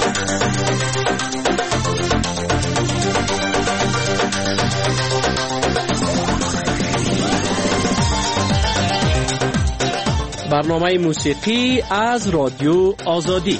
برنامه موسیقی از رادیو آزادی.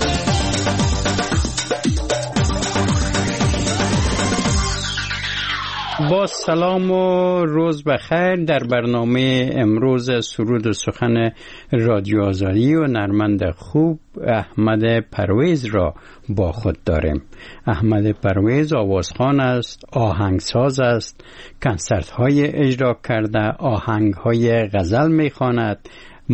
با سلام و روز بخیر. در برنامه امروز سرود و سخن رادیو آزادی و نرمند خوب احمد پرویز را با خود داریم. احمد پرویز آوازخوان است، آهنگساز است، کنسرت های اجرا کرده، آهنگ های غزل میخواند،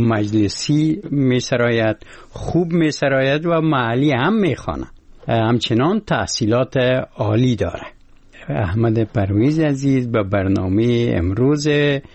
مجلسی میسراید، خوب میسراید و محلی هم میخواند. همچنان تحصیلات عالی داره. احمد پرویز عزیز به برنامه امروز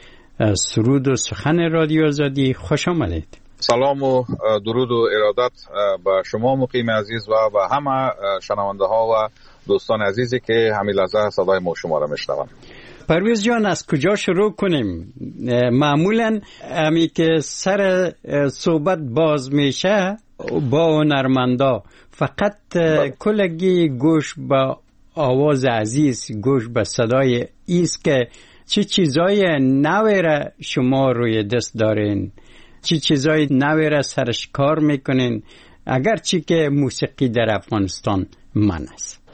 سرود و سخن رادیو آزادی خوش آمدید. سلام و درود و ارادت به شما مقیم عزیز و به همه شنونده ها و دوستان عزیزی که همین لحظه صدای ما شما را میشنوند. پرویز جان از کجا شروع کنیم؟ معمولا همی که سر صحبت باز میشه با هنرمندا فقط کلگی گوش به آواز عزیز، گوش به صدای ایست که چه چیزای نوی را شما روی دست دارین، چه چیزای نوی را سرش کار میکنین، اگرچه که موسیقی در افغانستان من است.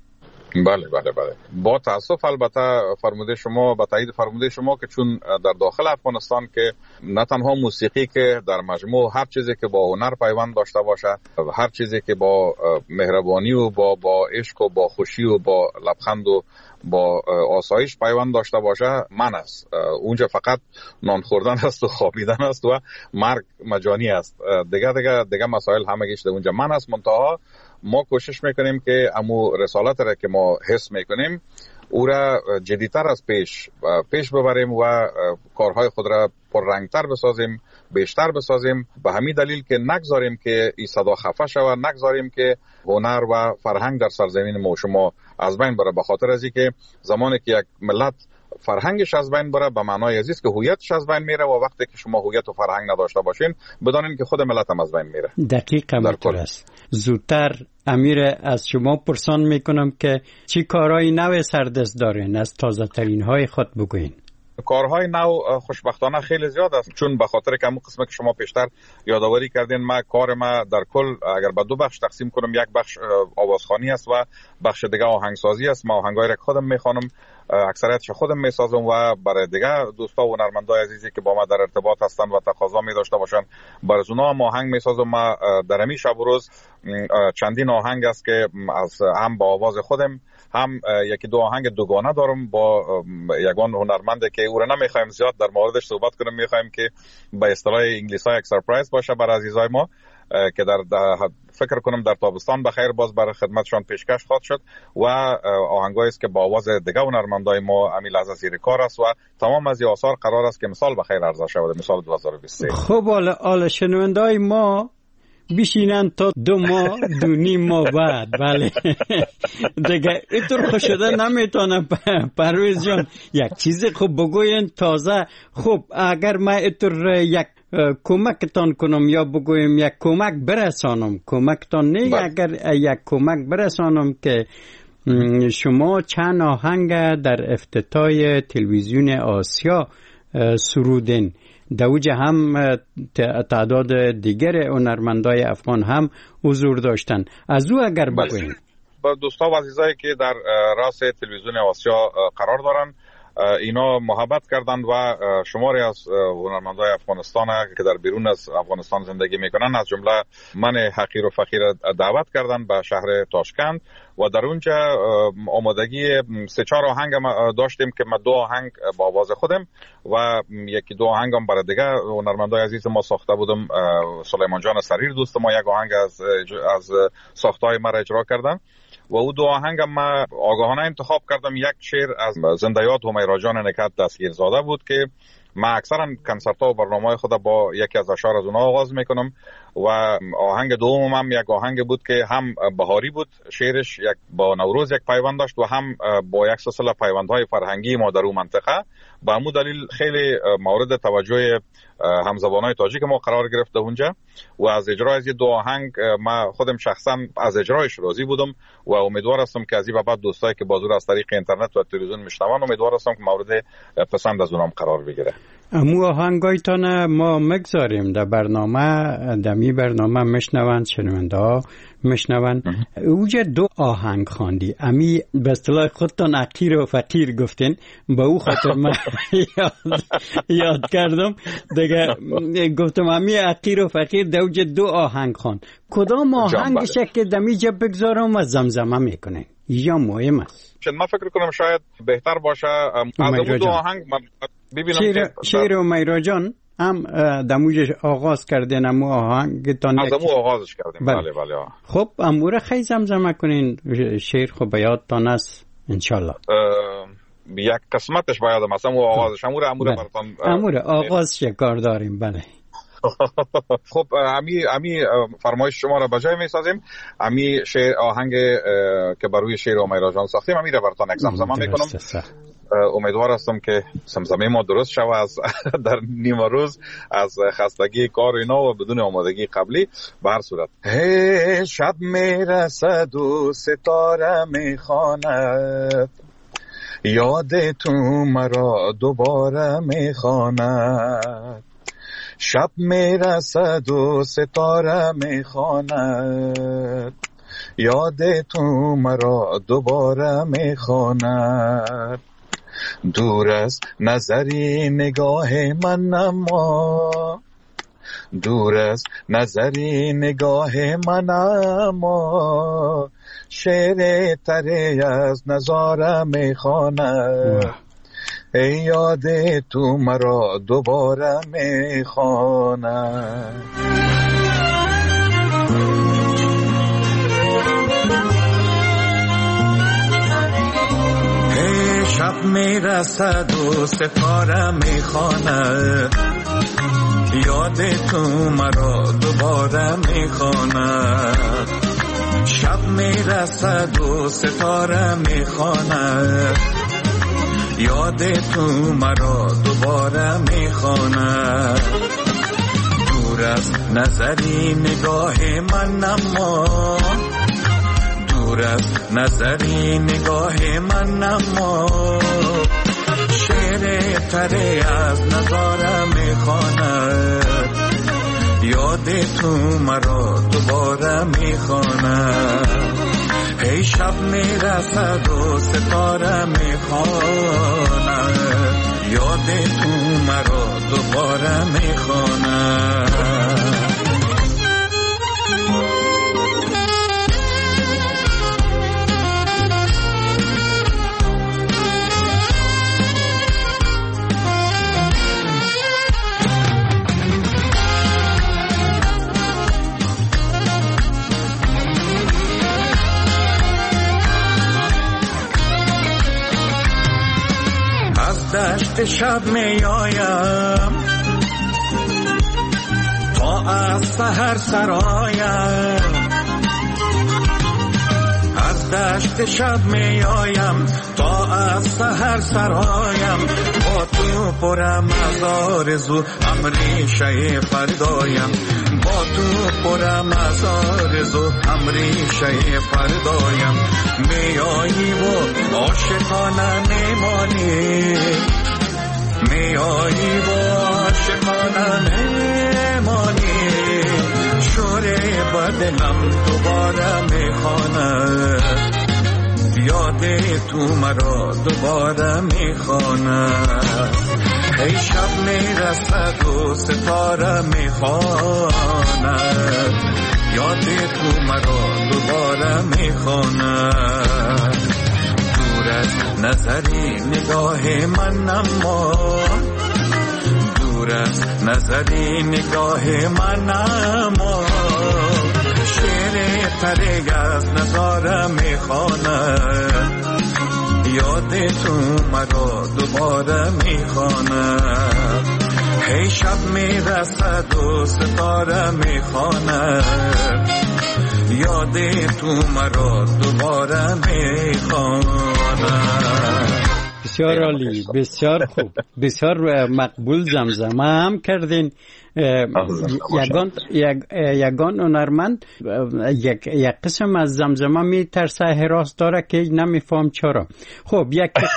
بله. با تاسف البته فرموده شما، با تایید فرموده شما که چون در داخل افغانستان که نه تنها موسیقی که در مجموع هر چیزی که با هنر پیوند داشته باشه، هر چیزی که با مهربانی و با عشق و با خوشی و با لبخند و با آسایش پیوند داشته باشه من است. اونجا فقط نان خوردن است و خوابیدن است و مرگ مجانی است. دیگه مسائل همگیش در اونجا من است. منتها ما کوشش میکنیم که امو رسالت را که ما حس میکنیم او را جدیتر از پیش ببریم و کارهای خود را پررنگتر بسازیم، بیشتر بسازیم، به همین دلیل که نگذاریم که این صدا خفه شود، نگذاریم که هنر و فرهنگ در سرزمین ما شما از بین بره. به خاطر از اینکه زمانی که یک ملت فرهنگش از بین بره به معنای عزیز که هویتش از بین میره و وقتی که شما هویت و فرهنگ نداشته باشین بدانین که خود ملت هم از بین میره. دقیقاً همینطور است. زودتر امیر از شما پرسان میکنم که چی کارهای نو سردست دارین؟ از تازه ترین های خود بگوین. کارهای نو خوشبختانه خیلی زیاد است، چون به خاطر که همون قسمه که شما پیشتر یادآوری کردین کار ما در کل اگر به دو بخش تقسیم کنم، یک بخش آوازخوانی است و بخش دیگه آهنگسازی است. ما آهنگای را خودم میخوانم، اکثریتش خودم میسازم و برای دیگه دوستا و هنرمندای عزیزی که با ما در ارتباط هستن و تقاضا می داشته باشن برای اونا هم آهنگ میسازم. ما در همین شب و روز چندین آهنگ است که از هم با آواز خودم، هم یکی دو آهنگ دوگانه دارم با یگان هنرمنده که او را نمیخوایم زیاد در موردش صحبت کنیم، میخوایم که به اصطلاح انگلیس‌ها یک سرپرایز باشه برای عزیزای ما که در فکر کنم در تابستان بخیر باز برای خدمتشان پیشکش خواهد شد و آهنگایی است که با آواز دیگه هنرمندای ما امیل از زیر کار است و تمام از این آثار قرار است که مثال بخیر عرضه شود، مثال 2023. خب حالا شنوندای ما بشینن تا 2 ماه 2.5 ماه بعد. بله دیگه اینطور خوش شده نمیتونم. پرویز جان یک چیز خوب بگوین تازه. خب اگر من اینطور یک کمکتان کنم یا بگویم یک کمک برسانم، کمکتان نه اگر یک کمک برسانم که شما چند آهنگ در افتتاح تلویزیون آسیا سرودین، دوجه هم تعداد دیگر هنرمندای افغان هم حضور داشتن، از او اگر بگوین. با دوستا و عزیزایی که در راس تلویزیون آسیا قرار دارن اینا محبت کردند و شماری از هنرمندای افغانستان که در بیرون از افغانستان زندگی میکنن از جمله من حقیر و فقیر دعوت کردند به شهر تاشکند و در اونجا آمادگی 3-4 آهنگ داشتیم که من 2 آهنگ با آواز خودم و یکی 2 آهنگ هم برای دیگه هنرمندای عزیز ما ساخته بودم. سلیمان جان سریر دوست ما یک آهنگ از ساختهای ما را اجرا کردن و او 2 آهنگ ما آگاهانه انتخاب کردم. یک شعر از زنده‌یاد همیرا جان نکات دستگیرزاده بود که من اکثرا کنسرت‌ها و برنامه‌های خود با یکی از اشعار از اونها آغاز میکنم و آهنگ دوم هم یک آهنگ بود که هم بهاری بود، شعرش یک با نوروز یک پیوند داشت و هم با یک سلسله پیوندهای فرهنگی ما در اون منطقه به همون دلیل خیلی مورد توجه همزبانای تاجیک ما قرار گرفته اونجا و از اجرای از دو آهنگ ما خودم شخصا از اجرایش راضی بودم و امیدوار هستم که از این بعد دوستایی که بازور از طریق اینترنت و تلویزیون میشنون امیدوار هستم که مورد پسند از اونام قرار بگیره. امو آهنگایتان ما مگذاریم در برنامه، دمی برنامه میشنوند شنونده ها میشنوند. اوجه دو آهنگ خواندی، امی به اصطلاح خودتان حقیر و فقیر گفتین، با او خاطر من یاد کردم دیگه، گفتم امی حقیر و فقیر در اوجه دو آهنگ خواند. کدام آهنگشه که دمی جا بگذارم و زمزمه میکنه یا مهم است؟ من فکر کنم شاید بهتر باشه از اون دو آهنگ ببینم شیر و میرا جان هم دموجش آغاز کردین، امو آهنگتان از امو آغازش کردیم. بله بله. خب اموره خیلی زمزمه کنین، شیر خب بیادتان است انشالله. یک قسمتش بایدم از امو آغازش اموره براتان اموره آغاز کار داریم. بله خب امی فرمایش شما را بجای میسازیم. امی شعر آهنگ که بر روی شیر و میرا جان ساختیم امی را براتان یک زمزمه میکنم. امیدوار هستم که زمزمه ما درست شود در نیمه روز از خستگی کار اینا و بدون آمادگی قبلی. به هر صورت شب میرسد و ستاره میخواند، یاد تو مرا دوباره میخواند. شب میرسد و ستاره میخواند، یاد تو مرا دوباره میخواند. دور از نظری نگاه من اما، دور از نظری نگاه من اما، شعر تری از نظاره میخواند. ای یاد تو مرا دوباره میخواند. ای شب میرسد و ستاره میخواند، یاد تو مرا دوباره میخواند. شب میرسد و ستاره میخواند، یاد تو مرا دوباره میخواند. دور از نظری نگاه من اما، دور از نظری نگاه من اما، شعر تری از نظاره میخواند. یاد تو مرا دوباره میخواند. ای شب میرسد و ستاره میخواند، یاد تو مرا دوباره میخواند. دشت شب می آیم تا از سحر سرایم، از دشت شب می آیم تا از سحر سرایم. با تو پرم از آرزو امریشه فردایم، با تو پرم از آرزو امریشه فردایم. می آیی و عاشقانه میمانی، می آیی و عاشقانه میمانی. شوره بدنم دوباره میخواند، یاد تو مرا دوباره میخواند. ای شب میرسد و ستاره میخواند، یاد تو مرا دوباره میخواند. دور از نظری نگاه من اما، دور از نظری نگاه من اما، شعر تری از نظاره میخواند. یاد تو مرا دوباره میخواند. هی شب میرسد و ستاره میخواند، یاد تو مرا دوباره میخواند. بسیار عالی، بسیار خوب، بسیار مقبول. زمزمه هم کردین. یگان هنرمند یک قسم از زمزمه می ترسه حراس داره که نمیفهم چرا. خب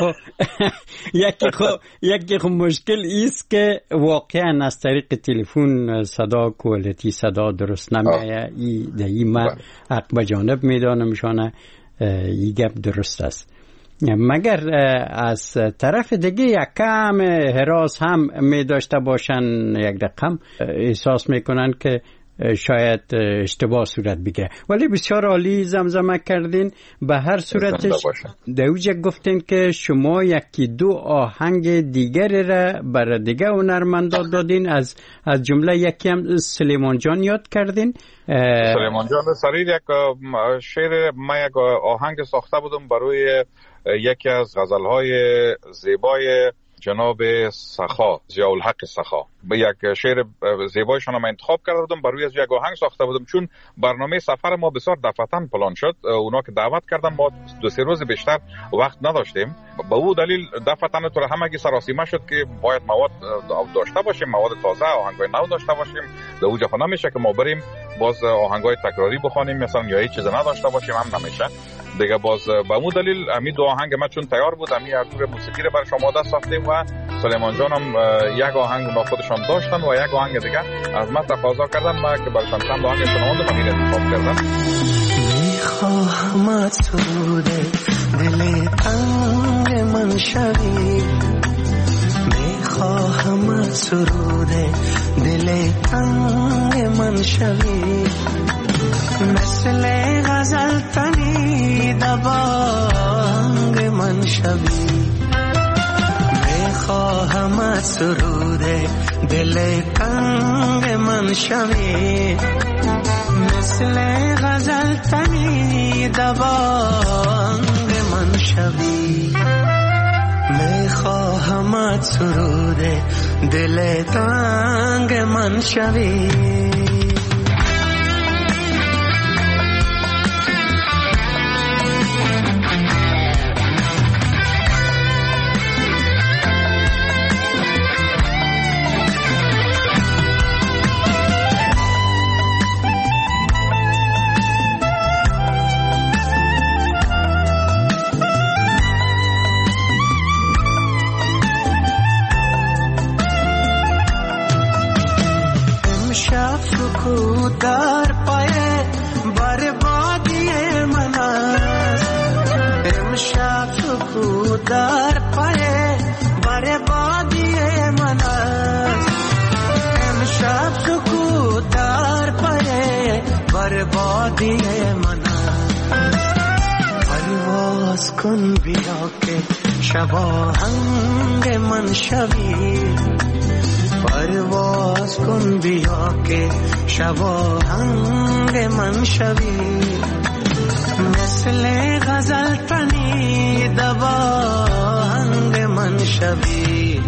یکی خب مشکل ایست که واقعا از طریق تلفن صدا کوالتی صدا درست نمیایه. ای ما حق به جانب میدانم شانه ای گپ درست است، مگر از طرف دیگه یک کم هراس هم می داشته باشن، یک رقم احساس میکنن که شاید اشتباه صورت بگیره. ولی بسیار عالی زمزمه کردین. به هر صورتش دوجه گفتین که شما یکی دو آهنگ دیگر را برای دیگه هنرمندان دادین، از جمله یکی هم سلیمان جان یاد کردین. سلیمان جان سریر یک شعر، ما یک آهنگ ساخته بودم برای یکی از غزلهای زیبای جناب سخا، ضیاءالحق سخا. به یک شعر زیبایشان هم انتخاب کرده بودم، برای از یک آهنگ ساخته بودم. چون برنامه سفر ما بسیار دفعتاً پلان شد، اونا که دعوت کردن ما 2-3 روز بیشتر وقت نداشتیم. به او دلیل دفعتاً تو همگی سراسیمه شد که باید مواد داشته باشیم، مواد تازه، آهنگای نو داشته باشیم. در اوجا نمیشه که ما بریم باز آهنگای تکراری بخوانیم مثلا یا هیچ چیز نداشته باشیم، هم نمیشه دیگه. باز به اون دلیل امی دو آهنگ ما چون تیار بود، امی ارتور موسیقی رو بر شما آماده ساختیم و سلیمان جان هم یک آهنگ اونا خودشان داشتن و یک آهنگ دیگه از ما تقاضا کردن، ما که برشان چند آهنگ شنوندم امیر انتخاب کردم. میخواهم سرود دل تنگ من شوی، میخواهم سرود دل تنگ من شوی، مثل غزل تنی دبانگ من شوی، میخواهم سرود دل تنگ من شوی، مثل غزل تنی دبانگ من شوی، میخواهم سرود دل تنگ من شوی. در پای بربادی من است، امشب سکوت در پای بربادی من است، امشب سکوت در پای بربادی من است. پرواز کن بیا که شب آهنگ من شوی، پرواز کن بیا که شب آهنگ من شوی، مثل غزل تنی دبانگ من شوی،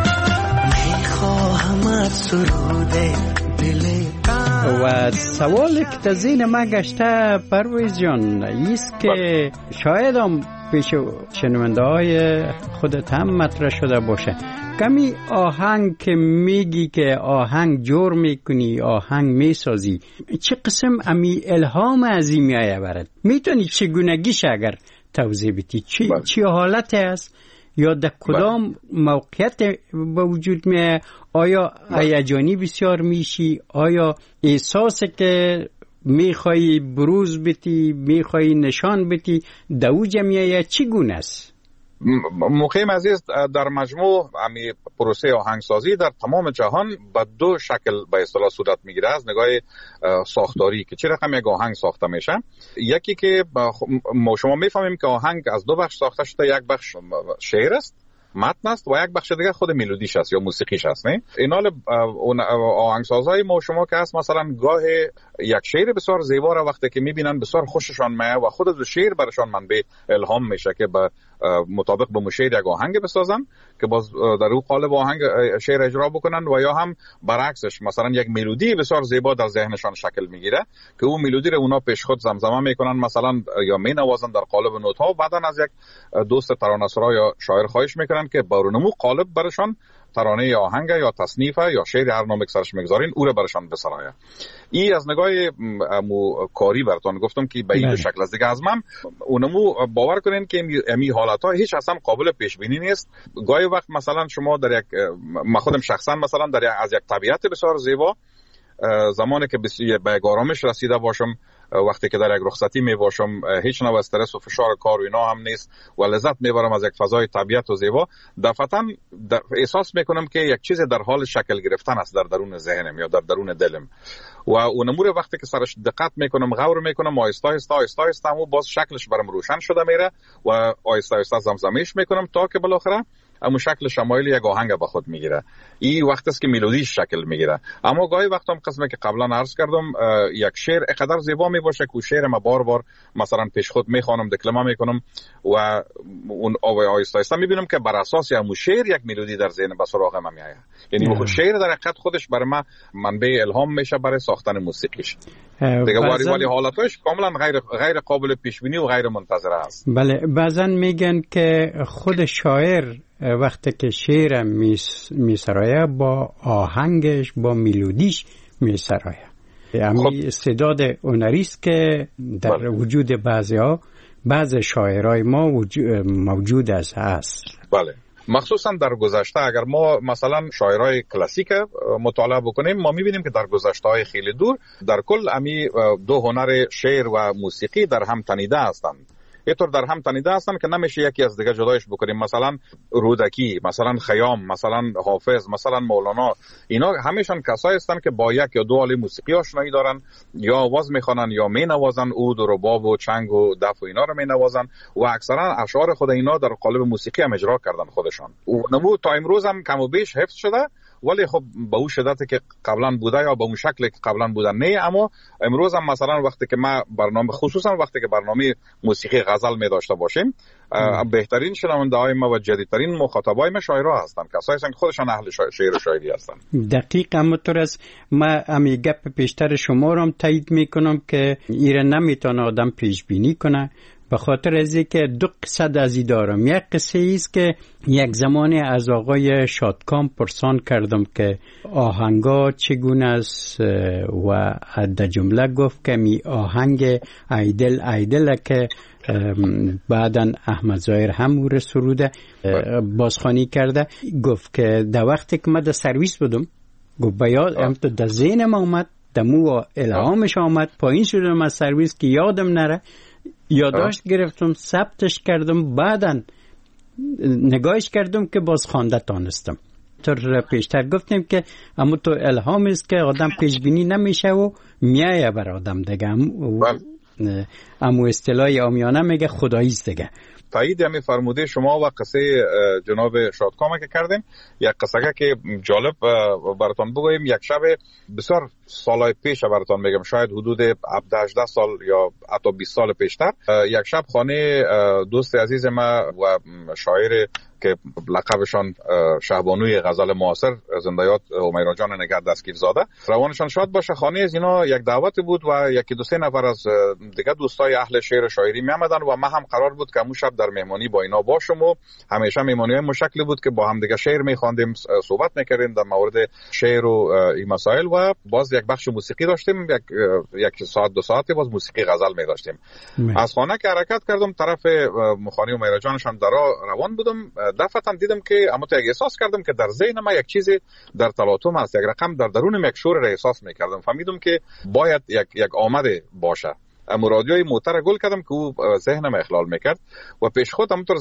میخواهم سرود دل. و سوالی که در ذهن ما گشته پرویز جان ایست که شاید هم پیش شنونده های خودت هم مطرح شده باشه، کمی آهنگ که میگی که آهنگ جور میکنی، آهنگ میسازی، چه قسم امی الهام از این میایه برد؟ میتونی چگونگیش اگر توضیح بدی؟ چی حالت است یا در کدام موقعیت به وجود میایه؟ آیا هیجانی بسیار میشی؟ آیا احساس که میخوایی بروز بتی، میخوایی نشان بتی، دو جمعیه چگونه است؟ مقیم عزیز، در مجموع امی پروسه آهنگسازی در تمام جهان به دو شکل به اصطلاح صورت میگیره از نگاه ساختاری که چه رقم یک آهنگ ساخته میشه. یکی که شما میفهمیم که آهنگ از دو بخش ساخته شده، یک بخش شعر است، متن است، و یک بخش دیگه خود ملودیش است یا موسیقیش است. نه اینال آهنگسازای ما شما که هست مثلا گاه یک شعر بسیار زیبا را وقتی که میبینن بسیار خوششان میاد و خود از شعر برشان منبع الهام میشه که به مطابق به مشیر یک آهنگ بسازن که باز در اون قالب آهنگ شعر اجرا بکنن، و یا هم برعکسش مثلا یک ملودی بسیار زیبا در ذهنشان شکل میگیره که اون ملودی رو اونا پیش خود زمزمه میکنن مثلا یا مینوازن در قالب نوت ها، و بعدن از یک دوست ترانه‌سرا یا شاعر خواهش میکنن که برونمو قالب برشان ترانه یا آهنگ یا تصنیف یا شعر هر نام سرش میگذارین او رو برشان بسرایه. این از نگاه کاری براتون گفتم که به این شکل است. دیگه از من اونمو باور کنین که این حالت ها هیچ اصلا قابل پیش بینی نیست. گاهی وقت مثلا شما در یک، من خودم شخصا مثلا از یک طبیعت بسیار زیبا زمانی که به آرامش رسیده باشم، وقتی که در یک رخصتی می باشم، هیچ نوع استرس و فشار کار و اینا هم نیست و لذت میبرم از یک فضای طبیعت و زیبا، دفعتاً احساس میکنم که یک چیز در حال شکل گرفتن است در درون ذهنم یا در درون دلم، و اون امور وقتی که سرش دقت میکنم، غور میکنم، آهسته آهسته و باز شکلش برام روشن شده میره و آهسته زمزمه‌اش میکنم تا که بالاخره اما شکل شمایل یک آهنگ به خود میگیره. این وقت است که ملودیش شکل میگیره. اما گاهی وقتا هم قسمه که قبلا عرض کردم، یک شعر اینقدر زیبا میباشه که شعر ما بار مثلا پیش خود میخوانم، دکلمه میکنم و اون آهسته میبینم که بر اساس همون شعر یک ملودی در ذهن به سراغ من میاد. یعنی خود شعر در حقیقت خودش برای من منبع الهام میشه برای ساختن موسیقیش. دیگه ولی حالتش کاملا غیر قابل پیش بینی و غیر منتظره است. بله، بعضا میگن که خود شاعر وقتی که شعر میسرایه با آهنگش، با ملودیش میسرایه. یعنی استعداد هنری است که در وجود بعض شاعرای ما موجود است. بله، مخصوصا در گذشته اگر ما مثلا شاعرای کلاسیک مطالعه بکنیم، ما میبینیم که در گذشته‌های خیلی دور در کل امی دو هنر شعر و موسیقی در هم تنیده هستند. اینطور در هم تنیده هستن که نمیشه یکی از دیگه جدایش بکنیم. مثلا رودکی، مثلا خیام، مثلا حافظ، مثلا مولانا، اینا همیشان کسایی هستن که با یک یا دو آله موسیقی آشنایی دارن، یا آواز میخوانن یا مینوازن، عود و رباب و چنگ و دف و اینا رو مینوازن و اکثرا اشعار خود اینا در قالب موسیقی هم اجرا کردن خودشان. و نمو تا امروز هم کم و بیش حفظ شده، ولی خب به اون شدتی که قبلا بوده یا به اون شکلی که قبلا بوده نه. اما امروز هم مثلا وقتی که ما برنامه، خصوصا وقتی که برنامه موسیقی غزل می داشته باشیم، بهترین شنونده های ما و جدیدترین مخاطبای ما شاعرها هستن، کسایی هستن که خودشان اهل شعر و شاعری هستن. دقیق. همونطور از ما امی گپ پیشتر شما رو هم تایید میکنم که ایره نمیتونه آدم پیش بینی کنه، به خاطر از اینکه دو قصه از این دارم. یک قصه ایست که یک زمانی از آقای شادکام پرسان کردم که آهنگا چگونه است و در جمله گفت که می آهنگ ایدل که بعدن احمد ظاهر هم او رو سروده بازخوانی کرده. گفت که در وقتی که من در سرویس بودم، گفت بیاد هم تو در ذهنم آمد، دمو الهامش آمد، پایین شدم از سرویس که یادم نره، یادداشت گرفتم، ثبتش کردم، بعدن نگاهش کردم که باز خوانده تانستم. طور پیشتر گفتیم که اما تو الهام است که آدم پیش بینی نمیشه و میایه بر آدم دیگه. اما اصطلاح عامیانه میگه خدایی است دیگه. تایید همی فرموده شما و قصه جناب شادکامه که کردیم. یک قصه که جالب براتون بگویم. یک شب بسیار سالهای پیش براتون میگم، شاید حدود 18 سال یا حتی 20 سال پیشتر، یک شب خانه دوست عزیز ما و شاعر که لقبشان شهبانوی غزل معاصر زنده‌یاد همیرا جان نگهت دستگیر زاده، روانشان شاد باشه، خانه از اینا یک دعوت بود و یکی دو سه نفر از دیگه دوستای اهل شعر و شاعری می آمدن و ما هم قرار بود که اون شب در مهمانی با اینا باشم و همیشه مهمانی‌های مشکلی بود که با هم دیگه شعر می‌خواندیم، صحبت می‌کردیم در مورد شعر و این مسائل و باز یک بخش موسیقی داشتیم، یک ساعت دو ساعتی باز موسیقی غزل می داشتیم. از خانه که حرکت کردم طرف خانه همیرا جانشان درا روان بودم، دفعتاً دیدم که اما تو احساس کردم که در ذهن ما یک چیزی در تلاطم است، یک رقم در درونم یک شور را احساس می‌کردم. فهمیدم که باید یک آمده باشه. اما رادیوی موتر گل کردم که او ذهنم اخلال میکرد و پیش خود همونطور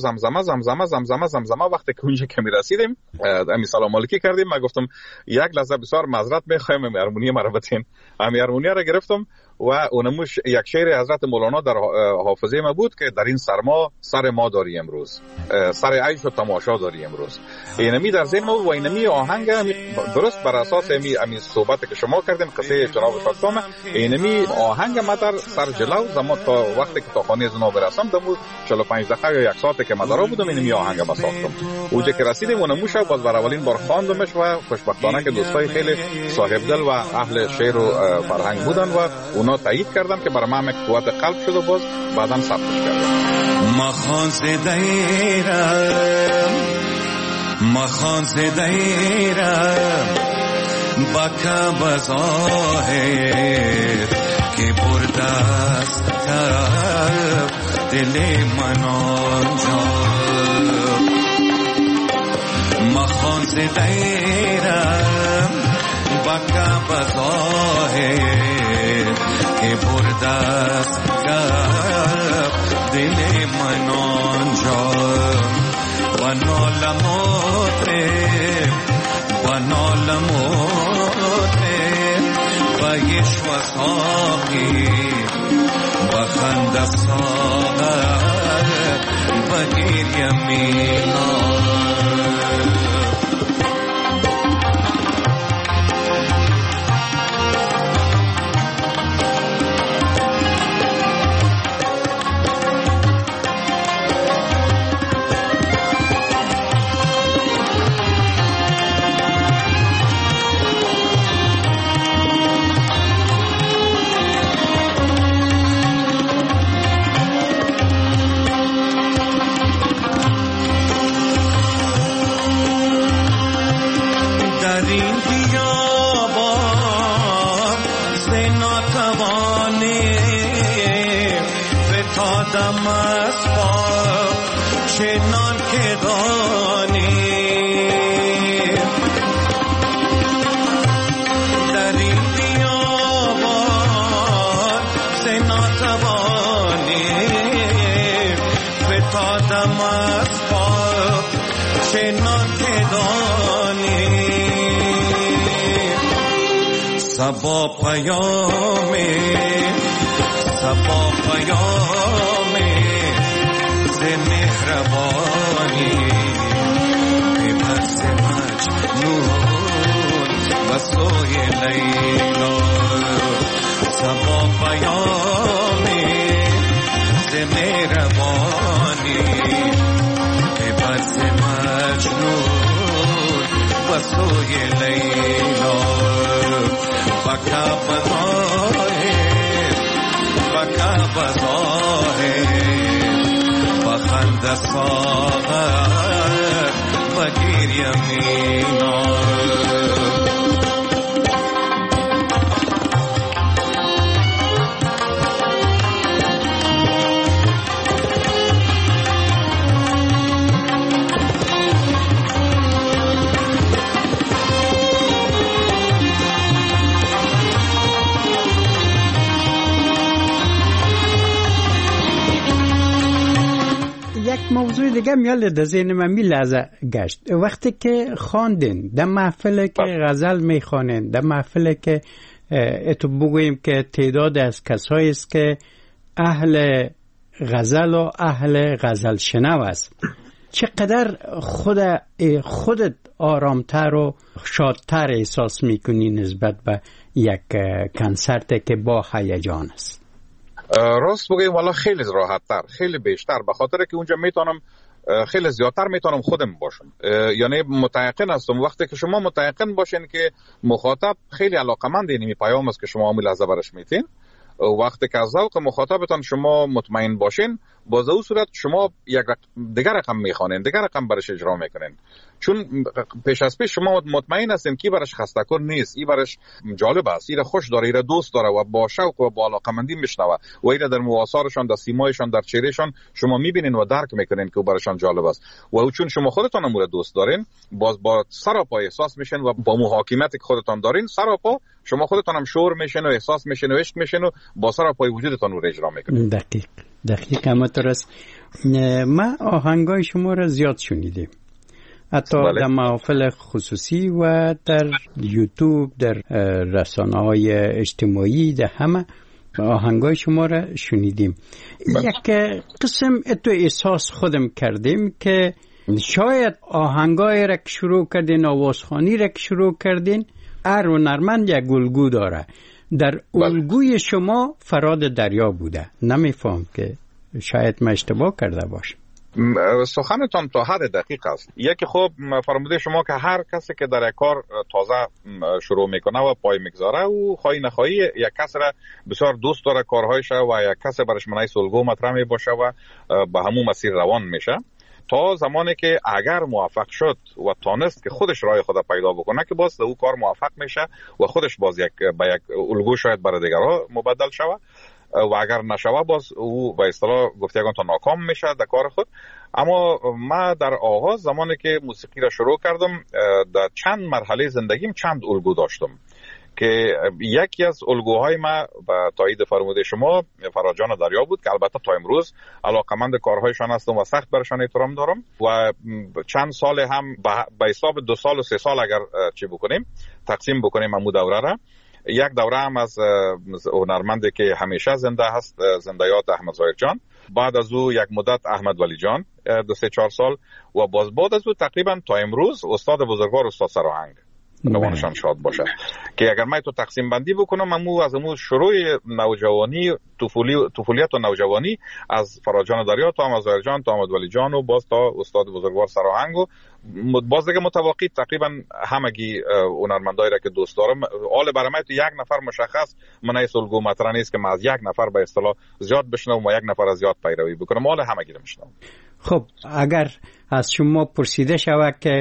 زمزمه وقتی که اونجا که میرسیدیم امی سلام علیکی کردیم. من گفتم یک لحظه بسیار معذرت میخوایم، هارمونی مرا بتین. هارمونی را گرفتم و اونموش یک شعر حضرت مولانا در حافظه ما بود که در این سرما سر ما داری امروز، سر عیش و تماشا داری امروز. اینمی در ذهن ما و اینمی آهنگ درست بر اساس امی صحبت که شما کردین قصه جناب شادکام، اینمی آهنگ ما در سر جلو زمان تا وقتی که تا خانه زنا برسم دمو 45 دقیقه یا یک ساعت که مدارا بودم اینمی آهنگ ما ساختم. اونجا که رسیدیم اونموش باز بر اولین بار خواندمش و خوشبختانه که دوستای خیلی صاحب دل و اهل شعر و فرهنگ بودن و اونا تایید کردن که برای من قوت قلب شد و باز بعداً ثبتش کردم. مخان زدیرم بکا بظاهر که بردست دل من آنجا. مخان زدیرم بکا بظاهر که بردست دل من آنجا. و نالموته و یشو ساقی و خند ساغر و گیر یمینا. سبا پیامه ز مهربانی بس مجنون و سوی لیلا. سبا پیامه ز مهربانی بس مجنون و سوی لیلا. بکا بظاهر بخند ساغر و گیر یمینا. موضوع دیگه میاد در ذهن من لحظه گشت. وقتی که خواندین در محفل که غزل میخوانین، در محفل که اتو بگوییم که تعداد از کسایی است که اهل غزل و اهل غزل شنو است، چقدر خودت آرامتر و شادتر احساس میکنی نسبت به یک کنسرت که با هیجان است؟ راست بگیم والا خیلی راحت‌تر، خیلی بیشتر، به خاطر که اونجا میتونم خیلی زیادتر میتونم خودم باشم. یعنی متيقن هستم وقتی که شما متيقن باشین که مخاطب خیلی علاقمند این پیام است که شما همین لحظه برش میتین، وقتی که از ذوق مخاطبتان شما مطمئن باشین، باز او صورت شما یک دیگر رقم میخوانین، دیگر رقم برش اجرا میکنین، چون پیش از پیش شما مطمئن هستین که برش خسته‌کن نیست، این برش جالب است، این خوش داره، این دوست داره و با شوق و با علاقمندی میشنوه و این در مواصلشان، در سیمایشان، در چهرهشان شما میبینین و درک میکنین که برشان جالب است و چون شما خودتان امور دوست دارین، باز با سراپا احساس میشین و با محاکمتی که خودتان دارین سراپا شما خودتان هم شور میشین و احساس میشین و عشق میشین و با سراپای وجودتان رو اجرا میکنین. دقیق همینطور است. ما آهنگای شما را زیاد شنیدیم، حتی در محافل خصوصی و در یوتیوب، در رسانه‌های اجتماعی، در همه آهنگای شما را شنیدیم. یک قسم تو احساس خودم کردیم که شاید آهنگای را که شروع کردین، آوازخوانی را که شروع کردین، هر هنرمند یک الگو داره. در الگوی شما فراد دریا بوده. نمیفهم که شاید من اشتباه کرده باشم. سخنتان تا حد دقیق است. یکی خوب فرموده شما که هر کسی که در یک کار تازه شروع میکنه و پای میگذاره و خواهی نخواهی یک کسی را بسیار دوست داره کارهایش و یک کسی برش منای الگو مطرح می باشه و به همون مسیر روان میشه تا زمانی که اگر موفق شد و تانست که خودش راه خود پیدا بکنه که باز او کار موفق میشه و خودش باز به یک الگو شاید برای دیگرها مبدل شوه و اگر نشوه باز او به اصطلاح گفتگان تا ناکام میشه در کار خود. اما ما در آغاز زمانی که موسیقی را شروع کردم در چند مرحله زندگیم چند الگو داشتم که یکی از الگوهای ما به تایید فرموده شما فراجان دریا بود که البته تا امروز علاقمند کارهایشان هستم و سخت برشان احترام دارم و چند سال هم به حساب 2 سال و 3 سال اگر چی بکنیم تقسیم بکنیم امو دوره را، یک دوره هم از هنرمندی که همیشه زنده هست زندیات احمد ظاهر جان، بعد از او یک مدت احمد ولی جان 2-3-4 سال و باز بعد از او تقریبا تا امروز استاد بزرگوار استاد سراهنگ روانشان شاد باشه که اگر من تو تقسیم بندی بکنم از امو شروع نوجوانی طفولیت و نوجوانی از فراجان دریا تا احمد ظاهر جان تا احمد ولی جان و باز تا استاد بزرگوار سراهنگ و باز دیگه متواقی تقریبا همگی هنرمندایی را که دوست دارم. حال برای من تو یک نفر مشخص من الگو مطرح نیست که من از یک نفر به اصطلاح زیاد بشنوم و یک نفر از زیاد پیروی بکنم، حال همگی رو میشنوم. خب اگر از شما پرسیده شود که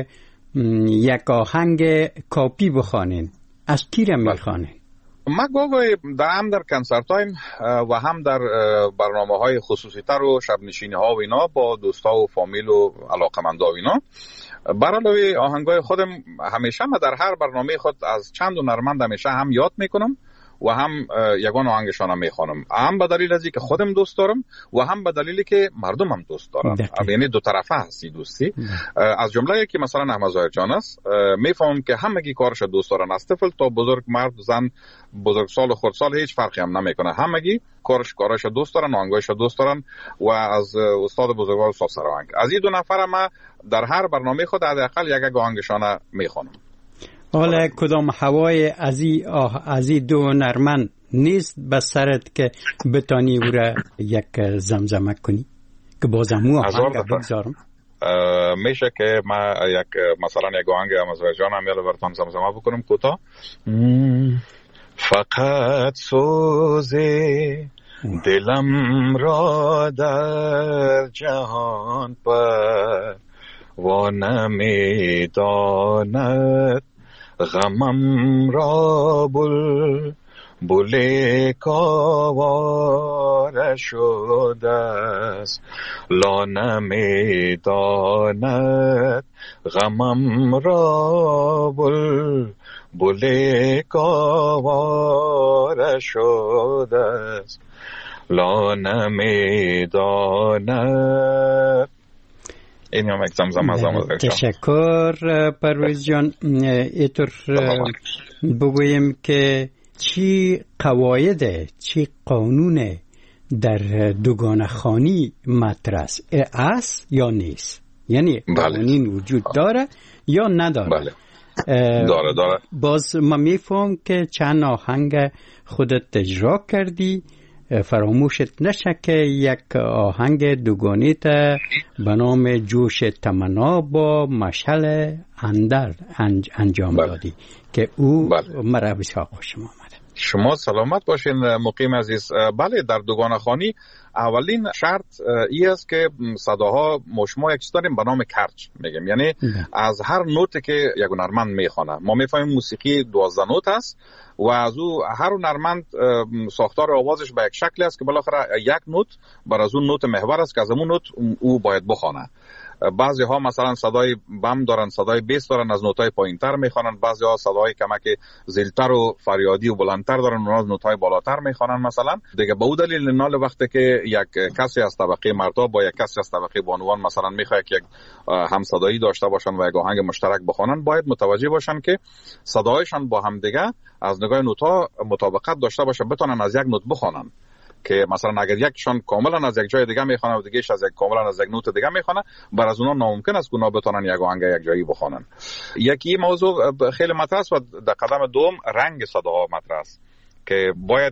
یک آهنگ کاپی بخوانین، از کی را میخوانین؟ من گاهی هم در کنسرت تایم و هم در برنامه های خصوصی تر و شب نشینی ها و اینا با دوستا و فامیل و علاقمندا و اینا برای آهنگای خودم همیشه من در هر برنامه خود از چند هنرمند همیشه هم یاد میکنم و هم یگان آهنگشان هم میخوانم، هم به دلیل ازی که خودم دوست دارم و هم به دلیلی که مردم هم دوست دارن، یعنی دو طرفه هستی دوستی. از جمله که مثلا احمد ظاهر جان است میفهمم که همگی کارش دوست دارن، از طفل تا بزرگ، مرد زن، بزرگسال و خردسال هیچ فرقی هم نمیکنه، همگی کارش دوست دارن، آهنگایش دوست دارن و از استاد بزرگوار استاد سراهنگ از این 2 نفر ما در هر برنامه خود حداقل یک آهنگشان میخوانم. حالا کدام هوای از این 2 هنرمند نیست به سرت که بتانی او را یک زمزمه کنی که بازم او آهنگ بگذارم؟ میشه که ما مثلا یک آهنگ احمد ظاهر جان هم یالا براتون زمزمه بکنم کوتاه. فقط سوز دلم را در جهان پر و نمیداند غمم را بل کاوار شده است، لا نمیداند غمم را بل کاوار شده است، لا نمیداند. این هم یک زمزمه. تشکر پرویز جان. اینطور بگویم که چی قواعد، چی قانون در دوگانه خوانی مطرح است یا نیست؟ یعنی قوانین وجود داره یا نداره؟ بله. داره. باز ما میفهم که چند آهنگ خودت اجرا کردی، فراموشت نشه که یک آهنگ دوگانه تا به نام جوش تمنا با مشعل اندر انجام دادی که او مرا بسیار خوشم آمده. شما سلامت باشین مقیم عزیز. بله، در دوگانه خوانی اولین شرط ای است که صداها ما یک چیز داریم به نام کرج میگیم، یعنی از هر نوتی که یک هنرمند میخوانه ما میفهمیم موسیقی 12 نوت است و از او هر هنرمند ساختار آوازش به یک شکلی است که بالاخره یک نوت بر از اون نوت محور است که از اون نوت او باید بخوانه. بعضی ها مثلا صدای بم دارن، صدای بیس دارن، از نوت‌های پایینتر میخوانن. بعضی ها صدای کمک زیلتر و فریادی و بلندتر دارن، اونها از نوت‌های بالاتر میخوانن مثلا. دیگه به اون دلیل نال وقتی که یک کسی از طبقه مردها با یک کسی از طبقه بانوان مثلا میخواد که یک هم صدایی داشته باشن و یک آهنگ مشترک بخوانن، باید متوجه باشن که صدایشان با هم دیگه از نگاه نوت‌ها مطابقت داشته باشه، بتونن از یک نوت بخوانن. که مثلا اگر یکشون کاملا از یک جای دیگه میخوانه و دیگه‌اش از یک کاملا از یک نوت دیگه میخوانه، بر از اونها ناممکن است که اونا بتونن یک آهنگ یک جایی بخوانن. یکی موضوع خیلی مطرح است و در قدم دوم رنگ صداها مطرح است که باید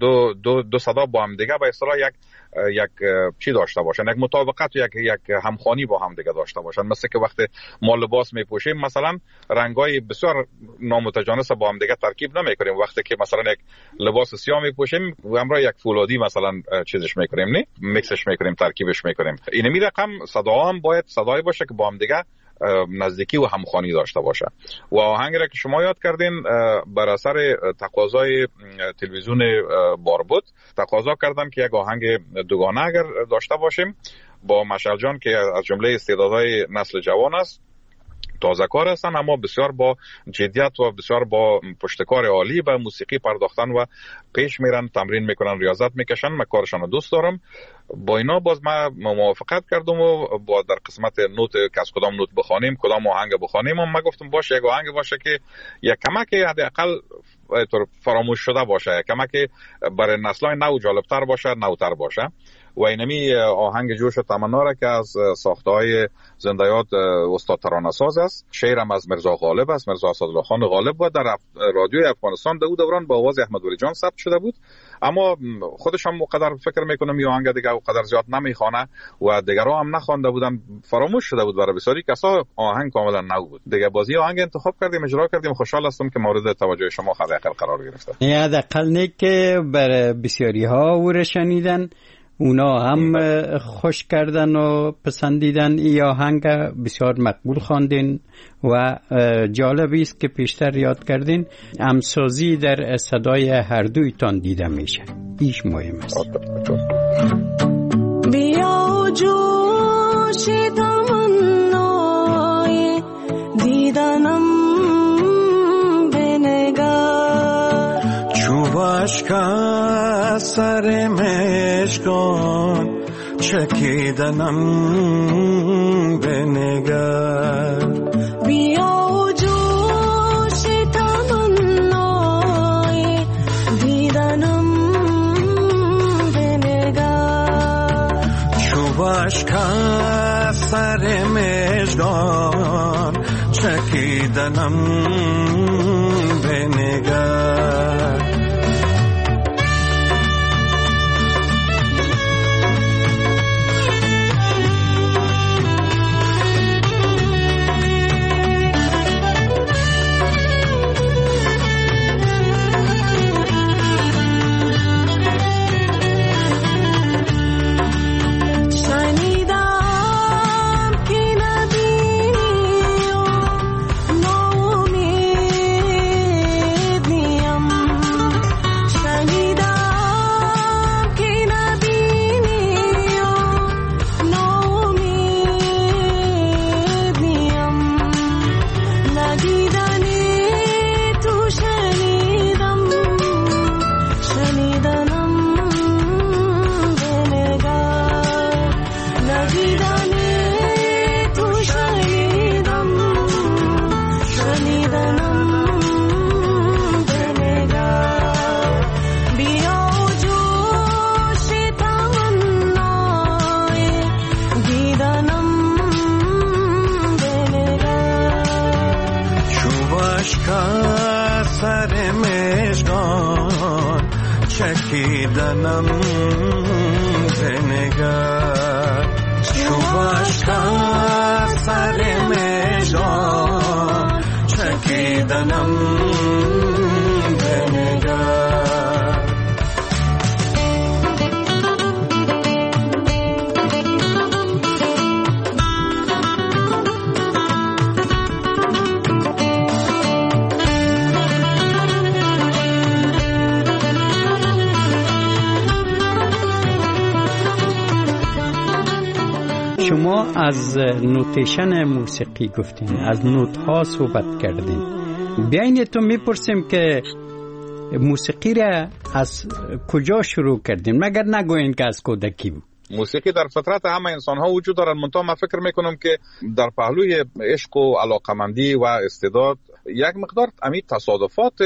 دو صدا با هم دیگه به اصطلاح یک چی داشته باشن، یک مطابقت و یک همخوانی با هم دیگه داشته باشن. مثل که وقتی ما لباس میپوشیم مثلا رنگای بسیار نامتجانس با هم دیگه ترکیب نمیکنیم. وقتی که مثلا یک لباس سیاه میپوشیم و همراه یک فولادی مثلا چیزش میکنیم، نه میکسش میکنیم، ترکیبش میکنیم. این می رقم صدا هم باید صدایی باشه که با هم دیگه نزدیکی و همخوانی داشته باشه. و آهنگی را که شما یاد کردین بر اثر تقاضای تلویزیون باربود تقاضا کردن که یک آهنگ دوگانه اگر داشته باشیم با مشعل جان که از جمله استعدادهای نسل جوان است، تازه کار هستن، اما بسیار با جدیت و بسیار با پشتکار عالی به موسیقی پرداختن و پیش میرن، تمرین میکنن، ریاضت میکشن. من کارشان رو دوست دارم. با اینا باز من موافقت کردم و با در قسمت نوت که از کدام نوت بخوانیم، کدام آهنگ بخوانیم، من گفتم باشه یک آهنگ باشه که یک کمک حداقل فراموش شده باشه، کمک برای نسل‌های نو جالبتر باشه، نوتر باشه. و اینمی آهنگ جوش و تمنا را که از ساخته‌های زنده یاد استاد ترانه‌ساز است، شعرم از مرزا غالب است، مرزا اسدالله خان غالب بود، در رادیوی افغانستان در دوران با آواز احمد ولی جان ثبت شده بود. اما خودش هم قدر فکر میکنم این آهنگ دیگه قدر زیاد نمیخوانه و دیگرها هم نخوانده بودن، فراموش شده بود برای بسیاری کسا. آهنگ کاملا نو بود. دیگه بازی آهنگ انتخاب کردیم، اجرا کردیم. خوشحال هستم که مورد توجه شما حداقل قرار گرفته. حداقل نه که برای بسیاری ها او شنیدن، اونا هم خوش کردن و پسندیدن. ای آهنگ بسیار مقبول خواندین و جالبی است که پیشتر یاد کردین همسازی در صدای هر دویتان دیده میشه. ایش مهم است. بیا جوش تمنای دیدنم بنگر، چوبش که سر مشکان چکیدنم بنگر. بیا جوش تمنای دیدنم بنگر، چوبش که سر مشکان چکیدنم بنگر. چکیدنم بنگر، چوبش که سر مژگان چکیدنم بنگر. شما از نوتیشن موسیقی گفتین، از نوت ها صحبت کردین. بیاین تو میپرسیم که موسیقی را از کجا شروع کردین، مگر نگوین که از کودکی بود؟ موسیقی در فطرت همه انسان ها وجود دارد، منتها من فکر میکنم که در پهلوی عشق و علاقمندی و استعداد یک مقدار امی تصادفات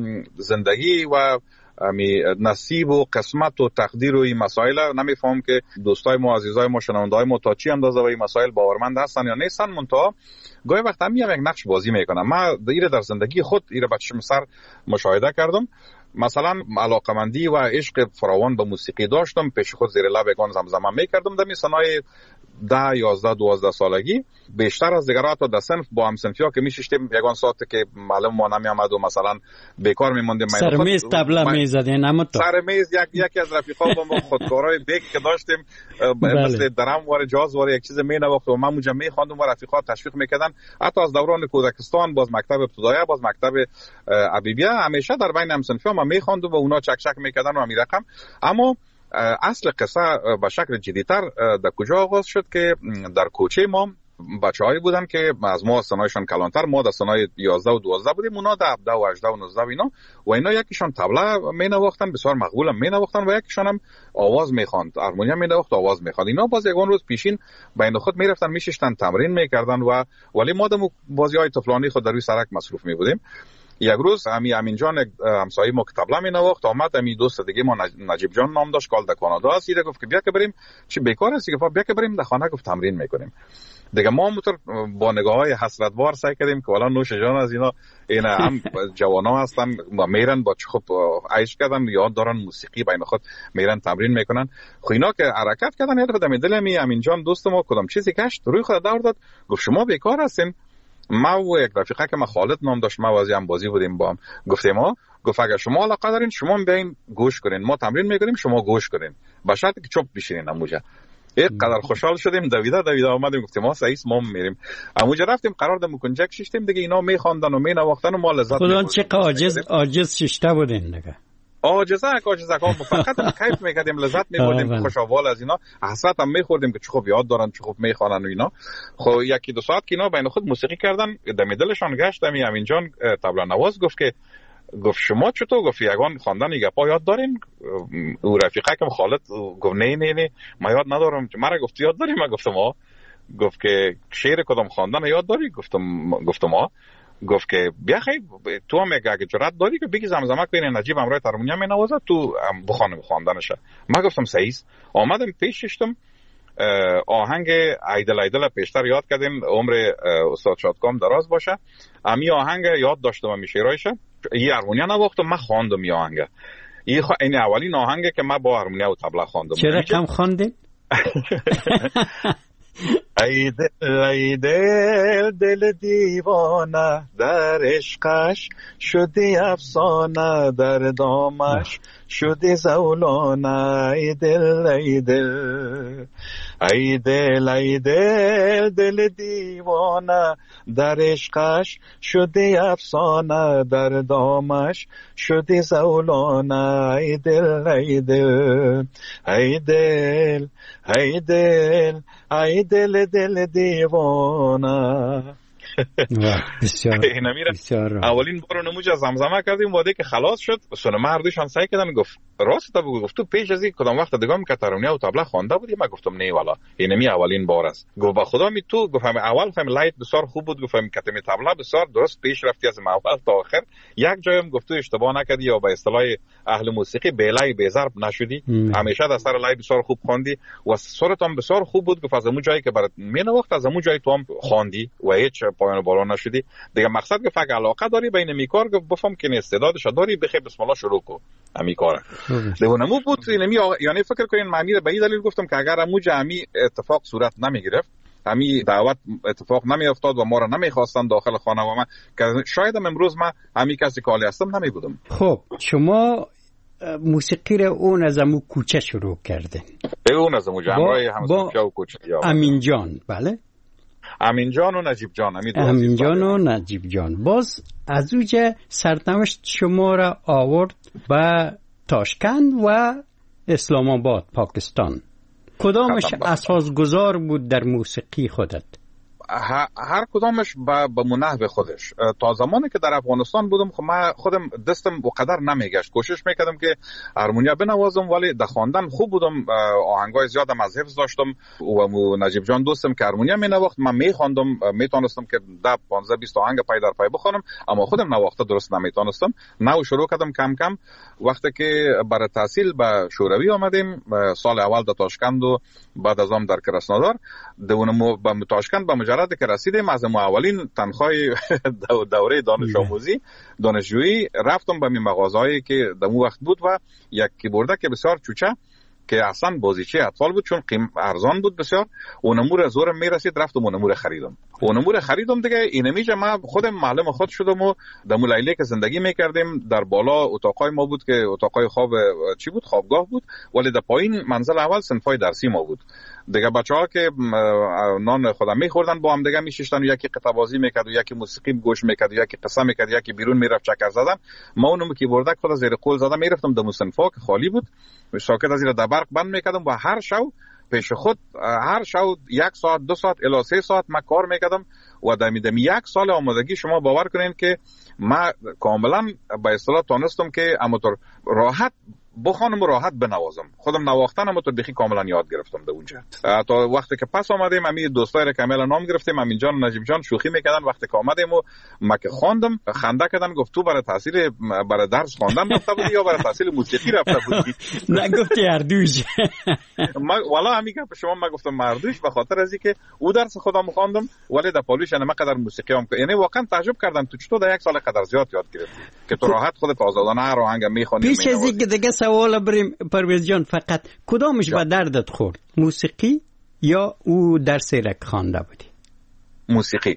زندگی و امی نصیب و قسمت و تقدیر و این مسائل نمیفهم که دوستای ما، عزیزای ما، شنونده‌های ما تا چی اندازه و این مسائل باورمند هستن یا نیستن. منتها گاهی وقت هم یک نقش بازی میکنم. من ایره در زندگی خود ایره به چشم سر مشاهده کردم. مثلا علاقمندی و عشق فراوان به موسیقی داشتم، پیش خود زیر لب یگان زمزمه میکردم. در سنای 10 11 12 سالگی بیشتر از دیگرها تا در صنف با هم صنفیا که میشیشتیم یگان ساعت که معلم ما نمیامد و مثلا بیکار میموندیم، سر میز طبله میزدین. اما تو سر میز یکی از رفیقا با ما خودکارای بیک که داشتیم مثل درام واره جاز واره یک چیز مینواخت و من اونجا میخواندم و رفیقا تشویق میکردن. حتی از دوران کودکستان باز مکتب ابتدایی، باز مکتب ابیبیه، همیشه در بین هم صنفیا ما میخواندم و اونا چک چک میکردن و همین رقم. اما اصل قصه به شکل جدی‌تر در کجا آغاز شد که در کوچه ما بچه‌هایی بودن که از ما سنایشان کلانتر، ما در سنای 11 و 12 بودیم، اونا در 17 و 18 و 19 اینا، و اینا یکیشان طبله مینواختن، بسیار مقبولم مینواختن، و یکیشان هم آواز میخواند، هارمونیوم مینواخت، آواز میخواند. اینا باز یگان روز پیشین بین خود میرفتن میششتن تمرین میکردن و ولی ما دم بازی‌های طفلانی خود در روی سرک مصروف میبودیم. یک روز امین جان همسایه ما که طبله مینواخت آمد، امی دوست دیگه ما نجیب جان نام داشت، کال در کانادا است، دیگه گفت که بیا که بریم، چی بیکار است، گفت بیا که بریم در خانه، گفت تمرین میکنیم. دیگه ما موتور با نگاه‌های حسرت‌بار سعی کردیم که والا نوش جان از اینا هم جوانا هستن و میرن با خوب عیش کردن، یاد دارن موسیقی بین خود میرن تمرین میکنن. خو اینا که حرکت کردن یاد خودم دل امین جان دوست ما کدام چیزی کشت روی خود دور داد، گفت شما بیکار هستین. ما و یک رفیقه که ما خالد نام داشت، ما وازی هم بازی بودیم با هم، گفتیم گفت اگر شما علاقه دارین شما بیاین گوش کنین، ما تمرین میکنیم شما گوش کنین، به شرطی که چوب بشینین. اموجا اینقدر خوشحال شدیم، دویده اومدیم گفتیم ما سعیس ما میریم. اموجا رفتیم قرار دادیم کنجک شیشتیم دیگه، اینا میخواندن و مینواختن و ما لذت خودان چه عاجز شیشته بودین دیگه. عاجزه کام فقط کیف میکردیم، لذت میبردیم، خوشحال از اینا، حسرت هم میخوردیم که چه خوب یاد دارن، چه خوب میخوانن و اینا. خب یکی دو ساعت که اینا بین خود موسیقی کردن، دم دلشان گشت. امین جان طبله نواز گفت شما چطور؟ گفت یگان خواندن گپا یاد دارین؟ او رفیقه که خالد گفت نه ما یاد ندارم. مرا گفت یاد داری؟ من گفتم گفت که شعر کدام خواندن یاد داری؟ گفتم گفت که بیا خیلی تو هم اگه جرأت داری که بگی زمزمه کنی، نجیب همراه هارمونیوم مینوازه، تو بخوانم خواندنشه. من گفتم صحیح. آمدم پیششتم، آهنگ ایدل پیشتر یاد کردیم، عمر استاد شادکام دراز باشه. امی آهنگ یاد داشتم، امی شعرایشه، این هارمونیوم نواختم، من خواندم این آهنگ. این اولین آهنگه که من با هارمونیوم و طبله خواندم. چرا کم خواندید؟ ای دل دیوانه در عشقش شدی افسانه، در دامش شدی زولانه. ای دل دیوانه در عشقش شدی افسانه، در دامش شدی زولانه. ای دل دیوانه. بسیار اولین بار نموج از زمزمه کردیم، واده که خلاص شد سنمه هردوشان سعی کردن. گفت راست تا گفت تو پیش از این کدام وقت دگام که هارمونیوم و طبله خوانده بودی؟ من گفتم نه والا اینمی اولین بار است. گفت با خدا می تو گفتم اول فهم لایت بسیار خوب بود، گفتم کتم طبله بسیار درست پیش رفتی از اول تا آخر. یک جایم گفت تو اشتباه نکردی یا به اصطلاح اهل موسیقی بلای بی‌ضرب نشدی، همیشه در سر لای بسیار خوب خواندی و صورت هم بسیار خوب بود. گفت از اون جایی که برات مینواخت از اون جایی تو هم خواندی و هیچ پایان بالا نشدی دیگه. مقصد که فقط علاقه داری بین میکار، گفت بفهم که استعدادش داری، بخیر بسم الله شروع کن امی کار. دیگه نمو بود یعنی فکر کنین معنی به این دلیل گفتم که اگر امو جمعی اتفاق صورت نمی گرفت، همی دعوت اتفاق نمی افتاد و ما را نمی خواستن داخل خانه و من که شاید امروز من همی کسی کالی هستم نمی بودم. خب شما موسیقی را اون از امو کوچه شروع کردین؟ اون از امو جمعای همسنفیا و کوچه. امین جان، بله، امین جان و نجیب جان. امین جان و نجیب جان. باز از اوجه سرنوشت شما را آورد به تاشکند و اسلام آباد پاکستان. کدامش اساسگذار بود در موسیقی خودت؟ هر کدامش به منحو خودش. تا زمانی که در افغانستان بودم خب من خودم دستم اونقدر نمیگشت، کوشش میکردم که هارمونیا بنوازم، ولی در خواندن خوب بودم، آهنگای زیادم از حفظ داشتم و نجیب جان دوستم که هارمونیا مینواخت، من میخواندم، میتونستم که 10 15 20 آهنگ پای در پای بخونم، اما خودم نواخته درست نمیتونستم. نو شروع کردم کم کم. وقتی که برای تحصیل به شوروی آمدیم سال اول در تاشکند و بعد از آن در کراسنودار، به تاشکند به مجرد که رسیدیم از اولین تنخواه دوره دانش آموزی دانشجویی رفتم به مغازه‌ای که در اون وقت بود و یک کیبورد که بسیار چوچه که اصلا بازیچه اطفال بود، چون ارزان بود بسیار، اون نمور زورم میرسید، رفتم اون نمور خریدم. اون نمور خریدم دیگه اینمیجه من خودم معلم خود شدم و در مولیله که زندگی میکردیم در بالا اتاقای ما بود که اتاقای خواب چی بود، خوابگاه بود، ولی در پایین منزل اول صنفای درسی ما بود. دیگه بچه‌ها که نان خودم می‌خوردن با هم دیگه میشستن، یکی قطعه بازی میکرد و یکی موسیقی گوش میکرد، یکی قصه میکرد، یکی بیرون میرفت چکر زدن. ما اونم که بردک خود زیر قول زدم میرفتم در مصنفا که خالی بود، ساکت از زیر دبرق بند میکردم و هر شو پیش خود هر شو 1 ساعت 2 ساعت الی 3 ساعت من کار میکردم و در 1 سال آمادگی شما باور کنین که من کاملا به اصطلاح تونستم که اماتور راحت بخوانم و راحت بنوازم. خودم نواختنم تو بخی کاملا یاد گرفتم در اونجا. تا وقتی که پس آمدیم امی دوستای را کاملا نام گرفتیم، امین جان و نجیب جان شوخی میکردن وقتی که آمدیم و ما که خواندم خنده کردن، گفت تو برای تحصیل برای درس خواندن رفته بودی یا برای تحصیل موسیقی رفته بودی؟ نگفتی اردوش. والا همین که شما ما گفتم مردوش به خاطر از اینکه او درس خودم خواندم ولی در پالوش انا قدر موسیقی هم، یعنی واقعا تعجب کردم تو چطور در 1 سال قدر زیاد یاد گرفتی که تو راحت خودت آزادانه هر آهنگ میخونی. پیش از اینکه دیگه سوال بریم پرویز جان، فقط کدامش به دردت خورد، موسیقی یا او درس رک خوانده بودی؟ موسیقی.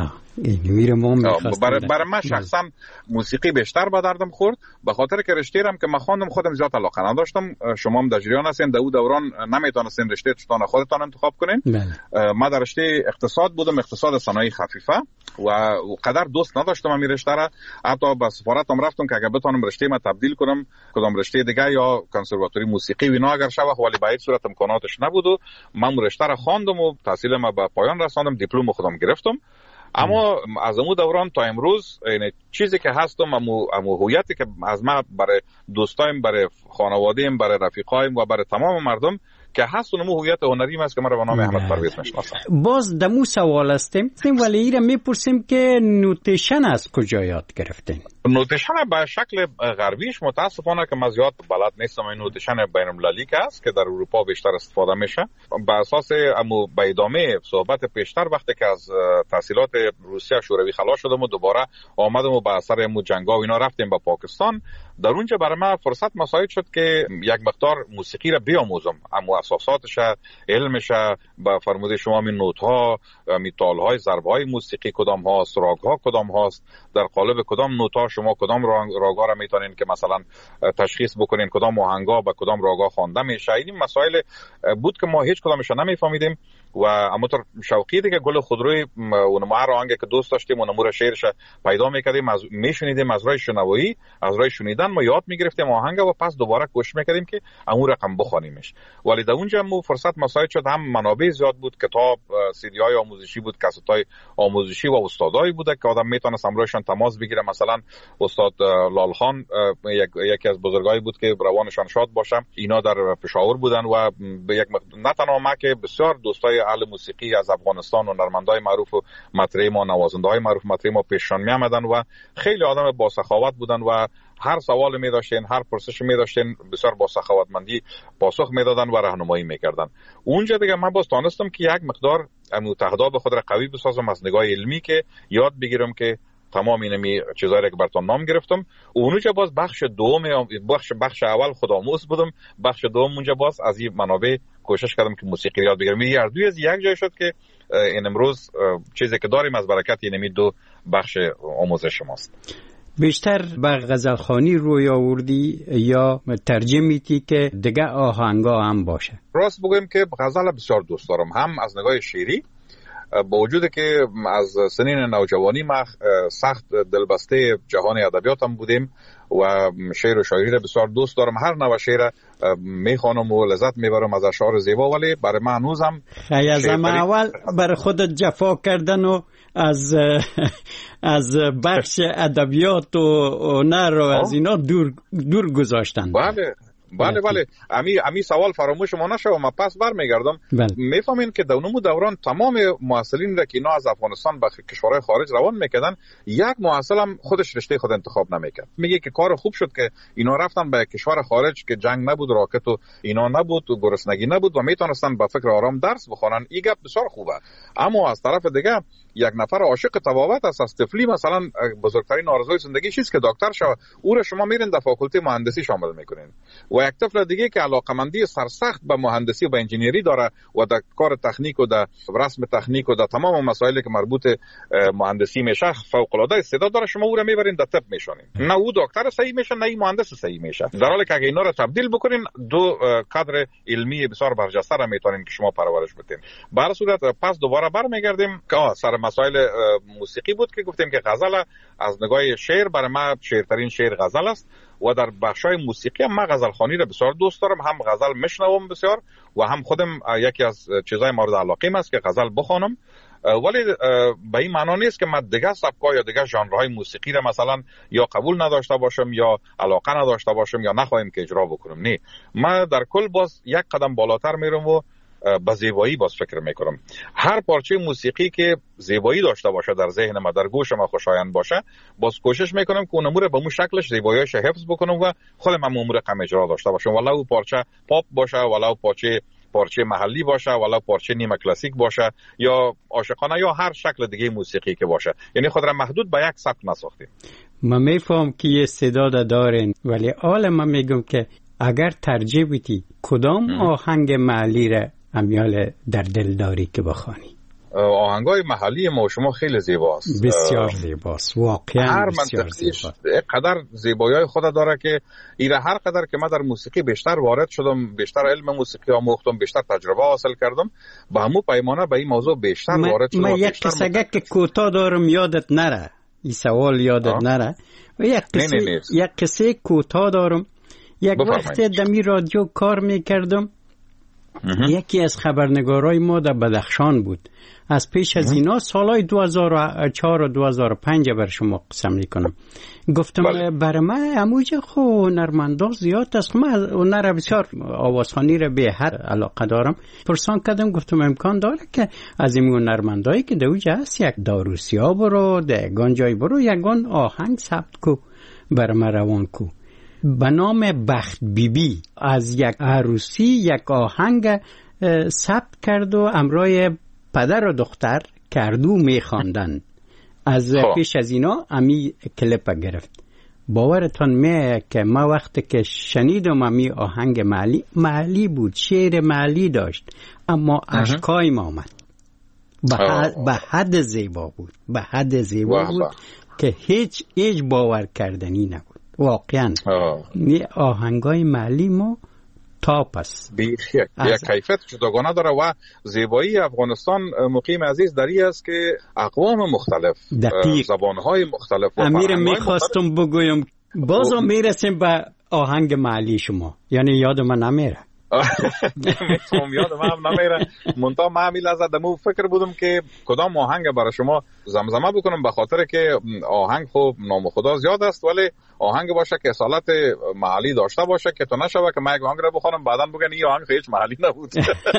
برای من شخصا موسیقی بیشتر به دردم خورد، به خاطر که رشته‌ام که من خواندم خودم زیاد علاقه نداشتم. شما هم در جریان هستین در اون دوران نمیتونستین رشته چطور خودتان انتخاب کنین. من در رشته اقتصاد بودم، اقتصاد صنایع خفیفه، و قدر دوست نداشتم همین رشته را. حتی به سفارتم رفتم که اگه بتونم رشته ما تبدیل کنم کدام رشته دیگه یا کنسرواتوری موسیقی و اینا اگر شوه، ولی به هیچ صورت امکاناتش نبود و من رشته را خواندم و تحصیلم به پایان رساندم، دیپلم خودم گرفتم. اما از اون دوران تا امروز این چیزی که هستم، امو هویتی که از ما برای دوستایم، برای خانواده‌ام، برای رفیقایم و برای تمام مردم که هست، اونم هویت هنریم است که من رو به نام احمد پرویز میشناسم. باز دمو سوال هستیم ولی ایره میپرسیم که نوتیشن از کجا یاد گرفتین؟ نوتیشن به شکل غربیش متاسفانه که من زیاد بلد نیستم. این نوتیشن بین المللی که است که در اروپا بیشتر استفاده میشه. به اساس به ادامه صحبت پیشتر وقتی که از تحصیلات روسیه شوروی خلاص شدم و دوباره آمدم و به اثر جنگا و اینا رفتیم به پاکستان، در اونجا برای من فرصت مساعد شد که یک مقدار موسیقی را بیاموزم، اما اساساتش، علمش، به فرموده شما می نوت ها، می تال های، ضربه های موسیقی کدام هاست، راگ ها کدام هاست، در قالب کدام نوت ها شما کدام راگا را میتونین که مثلا تشخیص بکنین کدام آهنگا با کدام راگا خوانده میشه. این مسائل بود که ما هیچ کدامش نمیفهمیدیم و اما تر شوقی دیگه گل خودروی اون هر آهنگی که دوست داشتیم اون امور شعرش پیدا میکردیم، میشنیدیم، از راه شنوایی، از راه شنیدن ما یاد میگرفتیم آهنگ و پس دوباره کوشش میکردیم که امور رقم بخونیمش. ولی در اونجا مو فرصت مساعد شد، هم منابع زیاد بود، کتاب، سی دی های آموزشی بود، کاست‌های آموزشی و استادایی بود که آدم میتونه امروزشان تماس بگیره. مثلا استاد لال خان یکی از بزرگایی بود که روانشان شاد باشه، اینا در پشاور بودن و یک نه تنها ما که بسیار دوستای اهل موسیقی از افغانستان و هنرمندای معروف و مطرح ما، نوازنده‌های معروف مطرح ما پیششان می آمدن و خیلی آدم با سخاوت بودن و هر سوال می داشتن، هر پرسش می داشتن، بسیار با سخاوتمندی پاسخ می دادن و راهنمایی می کردن. اونجا دیگه من باز تونستم که یک مقدار متحداب خود را قوی بسازم از نگاه علمی که یاد بگیرم که تمام اینمی چیزایی که براتون نام گرفتم. اونجا باز بخش دوم، بخش اول خودآموز بودم، بخش دوم اونجا باز از این منابع کوشش کردم که موسیقی یاد بگیرم. این هر دوی از یک جای شد که این امروز چیزی که داریم از برکت اینمی دو بخش آموزش ماست. بیشتر به غزلخوانی روی آوردی یا ترجیح میدی که دیگه آهنگا هم باشه؟ راست بگویم که غزل بسیار دوست دارم، هم از نگاه شعری با وجود که از سنین نوجوانی ما سخت دلبسته جهان ادبیاتم بودیم و شعر و شاعری را بسیار دوست دارم. هر نوع شعر میخوانم و لذت میبرم از اشعار زیبا، ولی برای من هنوزم خیزم اول برای خودت جفا کردن و از بخش ادبیات و هنر و از اینا دور گذاشتن. بله امی سوال فراموش ما نشه و ما پس برمیگردم. میفهمین که در اون دوران تمام محصلین را که اینا از افغانستان به کشورهای خارج روان میکردن، یک محصل هم خودش رشته خود انتخاب نمیکرد. میگه که کار خوب شد که اینا رفتن به کشور خارج که جنگ نبود، راکت و اینا نبود و گرسنگی نبود و میتونستن با فکر آرام درس بخونن. این گپ بسیار خوبه. اما از طرف دیگه یک نفر عاشق طبابت است، از طفلی مثلا بزرگترین آرزوی زندگی چیست که دکتر شه، او را شما میرین در فاکولته مهندسی شامل میکنین. و یک طفل دیگه که علاقمندی سرسخت به مهندسی و به انجینیری داره و در کار تکنیک و در رسم تکنیک و در تمام مسائلی که مربوط مهندسی میشه فوق العاده استعداد داره، شما او را میبرین در طب میشونین. نه او دکتر صحیح میشه نه این مهندس صحیح میشه، در حالی که اگه اینا را تبدیل بکنین دو کادر علمی بسیار برجسته را میتونین که شما پرورش بدین. به هر صورت پس دوباره برمیگردیم که سر مسائل موسیقی بود که گفتیم که غزل از نگاه شعر برای ما شعرترین شعر غزل است و در بخشای موسیقی هم من غزل خوانی را بسیار دوست دارم. هم غزل میشنوم بسیار و هم خودم یکی از چیزای مورد علاقه است که غزل بخوانم، ولی به این معنا نیست که من دیگه سبکا یا دیگه ژانرهای موسیقی را مثلا یا قبول نداشته باشم یا علاقه نداشته باشم یا نخواهیم که اجرا بکنم. نه، من در کل باز یک قدم بالاتر میرم و با زیبایی باز فکر میکنم. هر پارچه موسیقی که زیبایی داشته باشه در ذهن ما، در گوش ما خوشایند باشه، باز کوشش میکنم که اون امور به اون شکلش زیباییش حفظ بکنم و خودم هم امور کم اجرا داشته باشم، ولو پارچه پاپ باشه، ولو پارچه محلی باشه، ولو پارچه نیمه کلاسیک باشه یا عاشقانه یا هر شکل دیگه موسیقی که باشه. یعنی خود را محدود به یک سبک نساختیم. من میفهم که یه استعداد دارین، ولی حالا من میگم که اگر ترجیح بدی کدام آهنگ محلی را امیال در دل داری که بخوانی؟ آهنگای محلی ما شما خیلی زیباست، بسیار زیباست، واقعا بسیار زیباست. قدر زیبایی خود داره که ایره هر قدر که من در موسیقی بیشتر وارد شدم، بیشتر علم موسیقی آموختم، بیشتر تجربه حاصل کردم، با همون پیمانه به این موضوع بیشتر وارد شدم. من یک قصه که کوتاه دارم یادت نره، این سوال یادت نره. و یک قصه کوتاه دارم. یک وقت دمی رادیو کار میکردم، یکی از خبرنگارای ما در بدخشان بود. از پیش از اینا سالهای 2004 و 2005 بر شما قسم میکنم. گفتم برای من اموجه خو هنرمندا زیاد است، من هنر بسیار آوازخوانی را به هر علاقه دارم. پرسان کردم، گفتم امکان داره که از این هنرمندایی که دوجه هست یک داروسیا برو، دگان جای برو یگان آهنگ ثبت کو برای من روان کو به نام بخت بیبی. از یک عروسی یک آهنگ ثبت کرد و امرای پدر و دختر کردو میخواندن. از پیش از اینا امی کلیپ گرفت. باورتان میه که ما وقتی که شنیدم امی آهنگ محلی بود، شعر محلی داشت، اما اشکای ما آمد. به حد زیبا بود، به حد زیبا بود که هیچ باور کردنی نبود. واقعا آهنگای محلی ما تاپ است، یک کیفیت جداگانه داره و زیبایی افغانستان مقیم عزیز دری است که اقوام مختلف، زبانهای مختلف و امیر میخواستم بگویم بازم میرسیم به آهنگ محلی شما، یعنی یاد من نمیره. میتونم یاد من هم نمیره. منتها من همیل از دمو فکر بودم که کدام آهنگ برای شما زمزمه بکنم، به خاطر که آهنگ خوب نام خدا زیاد است، ولی آهنگ باشه که اصالت محلی داشته باشه که تو نشوه که من یک آهنگ را بخونم بعداً بگن این آهنگ هیچ محلی نبود.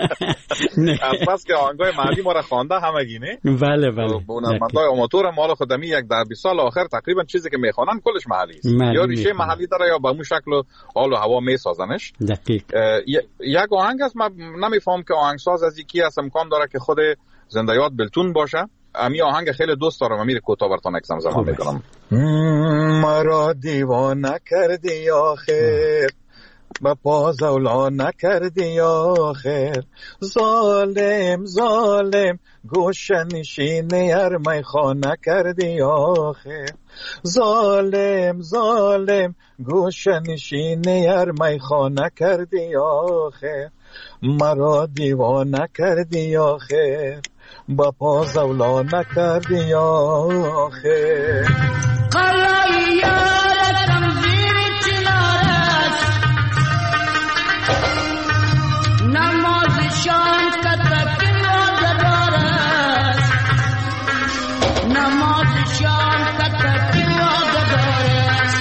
از پس که آهنگای محلی ما را خوانده همگی نه. بله هنرمندای آماتور مال خودمی یک در 20 سال آخر تقریبا چیزی که میخوانن کلش محلی است، یا ریشه محلی داره یا به اون شکل و حال و هوا میسازنش. دقیق. یک آهنگ است، من نمیفهم که آهنگساز از یکی است، امکان داره که خود زنده یاد بلتون باشه. امی آهنگ خیلی دوست دارم، امیر کوتاه براتون یک زمزمه میکنم. مرا دیوانه کردی آخر، با پازولا نکردی آخر، ظالم ظالم گوشه نشینه ارمی خانه کردی آخر، ظالم ظالم گوشه نشینه ارمی خانه کردی آخر، مرا دیوانه کردی آخر، با پا زولا نکردی آخر قلعی یارتم زیر چنارت نماز شام کتک وعده دارد نماز شام کتک وعده دارد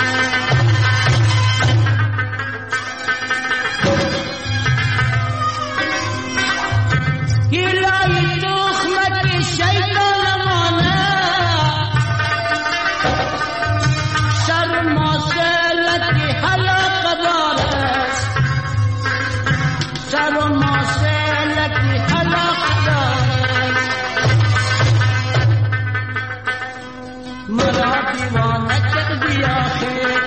هلای تخمت شیطان مانه سر ماسلتی حلق دارد سر ماسلتی حلق دارد مرا دیوانه کردی آخر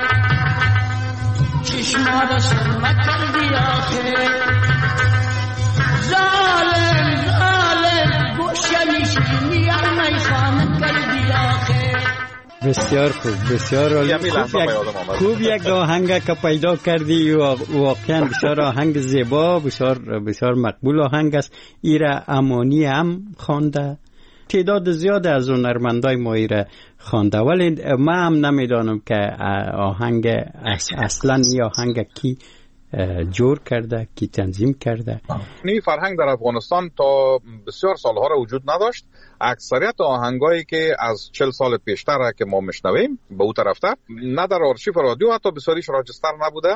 چشما را سرمه کردی آخر ظالم ظالم گوشنشینی ارمای خانه کردی آخر بسیار خوب، بسیار عالی. خوب یک آهنگ که پیدا کردی و واقعا بسیار آهنگ زیبا، بسیار مقبول آهنگ است. ایره امانی هم خوانده، تعداد زیاد از هنرمندای ما ایره خوانده، ولی من هم نمیدانم که آهنگ اصلا این آهنگ کی جور کرده، کی تنظیم کرده. این فرهنگ در افغانستان تا بسیار سالها را وجود نداشت. اکثریت آهنگایی که از 40 سال پیشتر که ما میشنویم به اون طرفتر نه در آرشیو رادیو حتی بسیاریش راجستر نبوده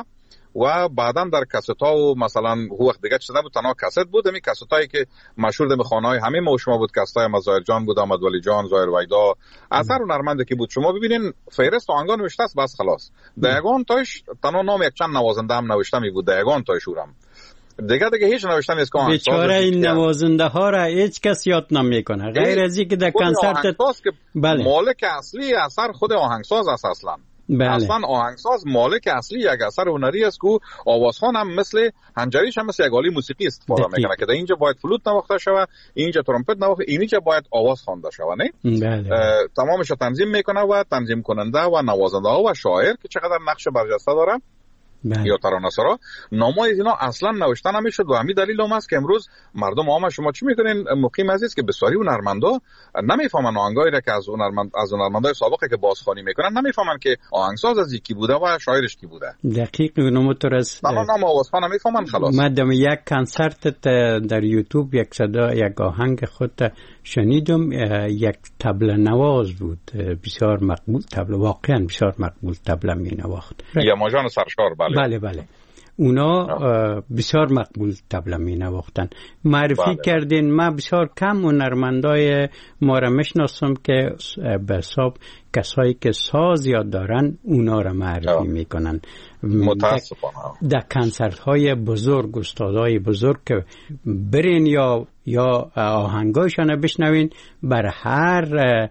و بعدا در کاست‌ها و مثلا وقت دیگه چیز نبود، تنها کاست بود. همین کاستایی که مشهور در خانه‌های همه ما و شما بود، کاستای مظاهر جان بود، احمد ولی جان، ظاهر ویدا، اثر هنرمندی که بود. شما ببینین فهرست آهنگا نوشته است بس خلاص. دایگان تاش تنها نام یک چند نوازنده هم نوشته می بود، دایگان تاش شورم دیگه هیچ نوشته نیست که بیچاره این نوازنده ها را هیچ کس یاد نمیکنه غیر از اینکه در کنسرت بله. مالک اصلی اثر خود آهنگساز است اصلا. بله. اصلا آهنگساز مالک اصلی یک اثر هنری است که آوازخوان هم مثل هنجریش هم مثل یک آله موسیقی استفاده میکنه که در اینجا باید فلوت نواخته شود، اینجا ترومپت نواخته، اینجا باید آواز خوانده شود، نه؟ بله. تمامش تنظیم میکنه و تنظیم کننده و نوازنده ها و شاعر که چقدر نقش برجسته داره. بله. یا ترانه‌سرا نامای اینا اصلا نوشته نمیشد و همین دلیل هم است که امروز مردم عام شما چی میکنین مقیم عزیز که بسیاری هنرمندا نمیفهمن آهنگایی را که از هنرمندای سابقه که بازخوانی میکنن نمیفهمن که آهنگساز از کی بوده و شاعرش کی بوده. دقیق نموتر از نام آوازخوان نمیفهمن خلاص. مدام یک کنسرت در یوتیوب یک صدا یک آهنگ خود شنیدم، یک طبله نواز بود بسیار مقبول، طبله واقعا بسیار مقبول طبله می نواخت. یا ماجان سرشار بله اونا بسیار مقبول طبله می نواختن. معرفی کردین. من بسیار کم هنرمندای ما را میشناسم که به حساب کسایی که ساز یاد دارن اونا را معرفی میکنن. متاسفانه در کنسرت های بزرگ استادای بزرگ که برین یا آهنگایشان بشنوین، بر هر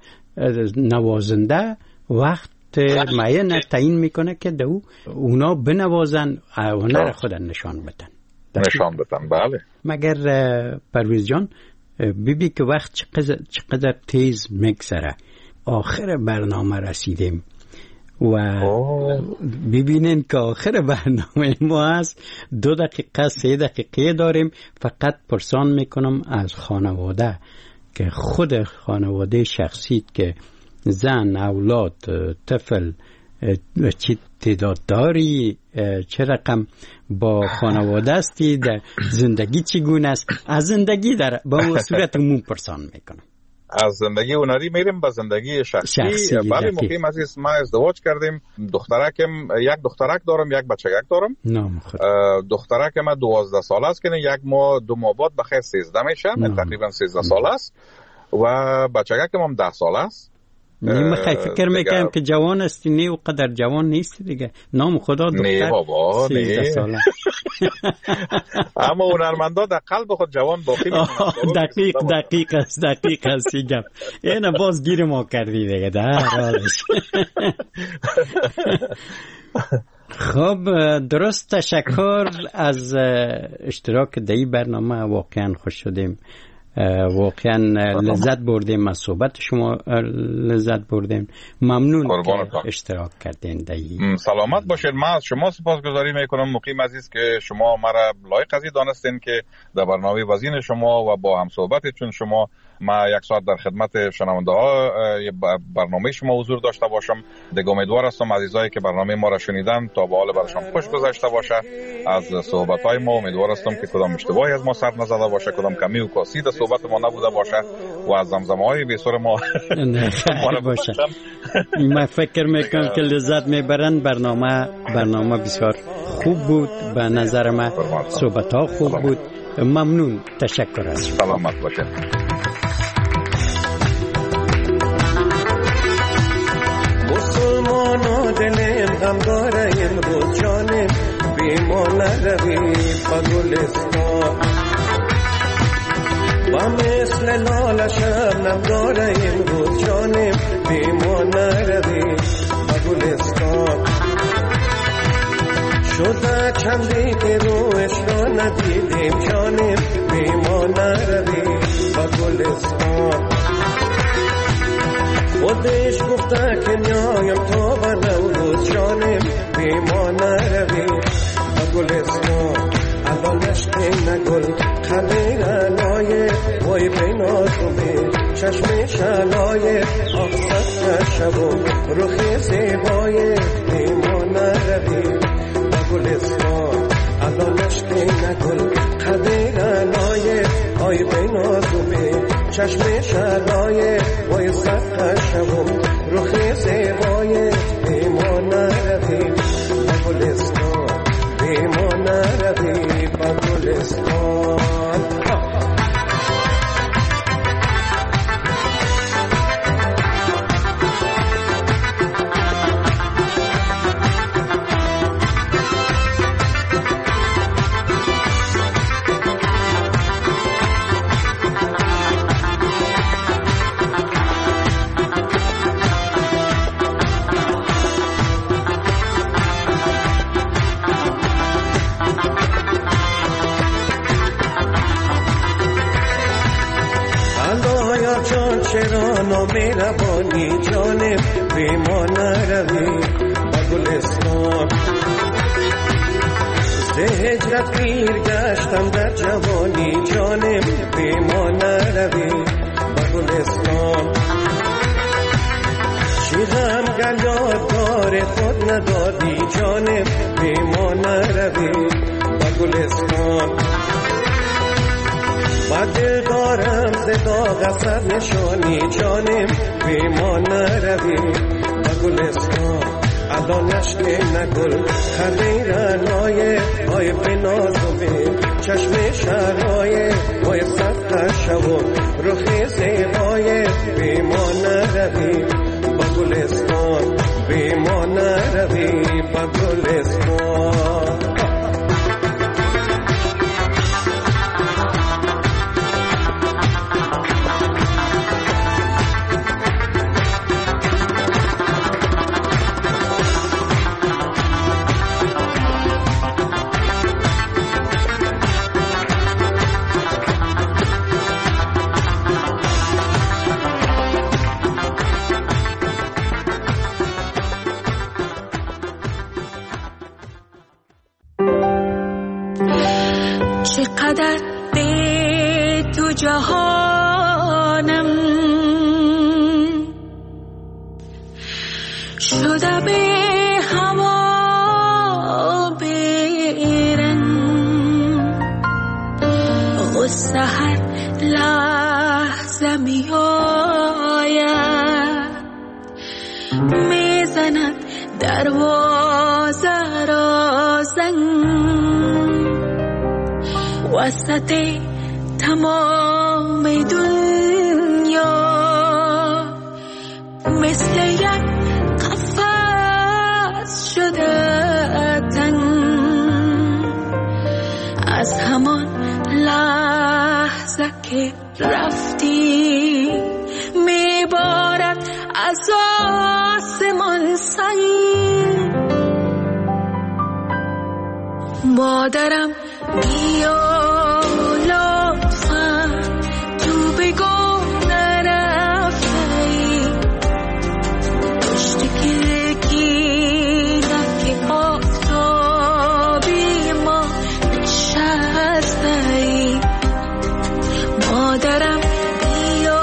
نوازنده وقت معین تعیین میکنه که اونا بنوازن هنر خود نشان بدن. بله. مگر پرویز جان ببین که وقت چقدر تیز میگذره. آخر برنامه رسیدیم و ببینین که آخر برنامه ما هست. 2 دقیقه 3 دقیقه داریم. فقط پرسان میکنم از خانواده که خود خانواده شخصی که زن، اولاد، طفل چی تعداد داری، چه رقم با خانواده استی، در زندگی چگونه است، از زندگی در با صورت عموم پرسان میکنم. از زندگی هنری میریم به زندگی شخصی. بله مقیم عزیز، ما ازدواج کردیم. یک دخترک دارم، یک بچگک دارم. دخترک ما 12 سال است که یک ماه 2 ماه بعد بخیر 13 میشه، تقریبا 13 سال است و بچگکم هم 10 سال است. من فکر میکنم که جوان استی، نه و قدر جوان نیست دیگه. نام خدا دختر نه بابا 13 ساله. اما هنرمندا در قلب خود جوان باقی میمونن. دقیق است گپ. اینا باز گیر ما کردی دیگه در حالش. خب درست، تشکر از اشتراک در این برنامه. واقعا خوش شدیم، واقعا لذت بردیم از صحبت شما، لذت بردیم. ممنون که اشتراک کردین در سلامت باشید. من از شما سپاسگزاری میکنم مقیم عزیز که شما مرا لایق از دانستین که در برنامه وزین شما و با هم صحبتتون شما ما یک ساعت در خدمت شنونده ها برنامه شما حضور داشته باشم. دیگه امیدوار هستم عزیزایی که برنامه ما را شنیدن تا به حال برشان خوش گذشته باشه. از صحبت های ما امیدوار هستم که کدام اشتباهی از ما سر نزده باشه، کدام کمی و کاسی در صحبت ما نبوده باشه و از زمزمه های بی‌سر ما باشه. من فکر میکنم که لذت میبرن. برنامه بسیار خوب بود به نظر من، صحبت ها خوب بود. ممنون، تشکر از شما. سلامت باشید. مسلمانا دلم غم داره امروز جانم بیمان نروی با گلستان با مثل لال شبنم داره امروز جانم بیمان نروی با گلستان شده چندی که روش را ندیدیم جانم بیمان نروی با گلستان خودش گفته که میایم تا به نوروز جانم بیمان نروی با گلستان الانش که نگل خلی علایه وای بیناتومه چشم شلایه آخصد شبو رخ زیبایه بیمان نروی با گلستان الانش که نگل خلی علایه آی بیناتومه چشم شلایه وای صد شبو رخ زیبایه بیمان نروی با گلستان بیمان نروی با گلستان مهربانی جانم بیمان نروی با گلستان ز هجرت پیر گشتم در جوانی جانم بیمان نروی با گلستان شیرم گلیات کار خود ندادی جانم بیمان نروی با گلستان با دل دارم ز داغ اثر نشانی جانم بیمان نروی با گلستان الانش که نگل خلی رنایه های بنازوه چشم شرایه های صد شبون رخ زیبایه بیمان نروی با گلستان بیمان نروی با گلستان چقدر به تو جهانم شده به هوا بیرن غصه هر لحظه می آید میزند دروازه را زنگ وسط تمام دنیا مثل یک قفس شده تنگ از همان لحظه که رفتی میبارد از آسمان سنگ مادرم بیا لطفا تو بگو نرفتی پشت کلکینک آفتابی ما نشستی مادرم بیا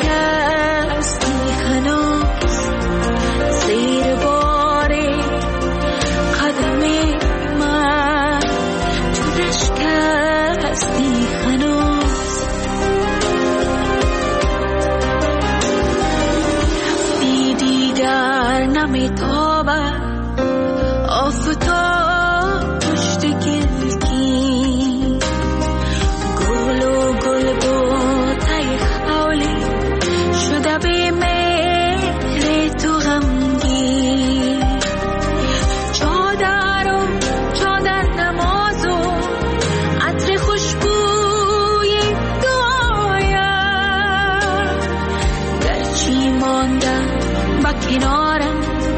نشکستی هنوز زیر بار قدم من، تو نشکستی هنوز. رفتی دیگر نمیتابد آفتاب پشت گلگین، گل و گل بوته خالی شده به مهر تو غمگین. چادر و چادر نماز و عطر خوشبوی دعایم، گرچی ماندم با کنارم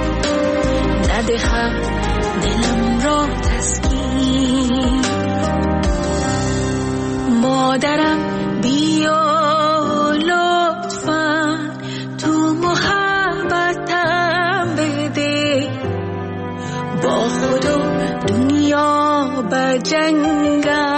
ندهد دلم را تسکین. مادرم بیا لطفاً تو محبتم بده، با خود و دنیا بجنگم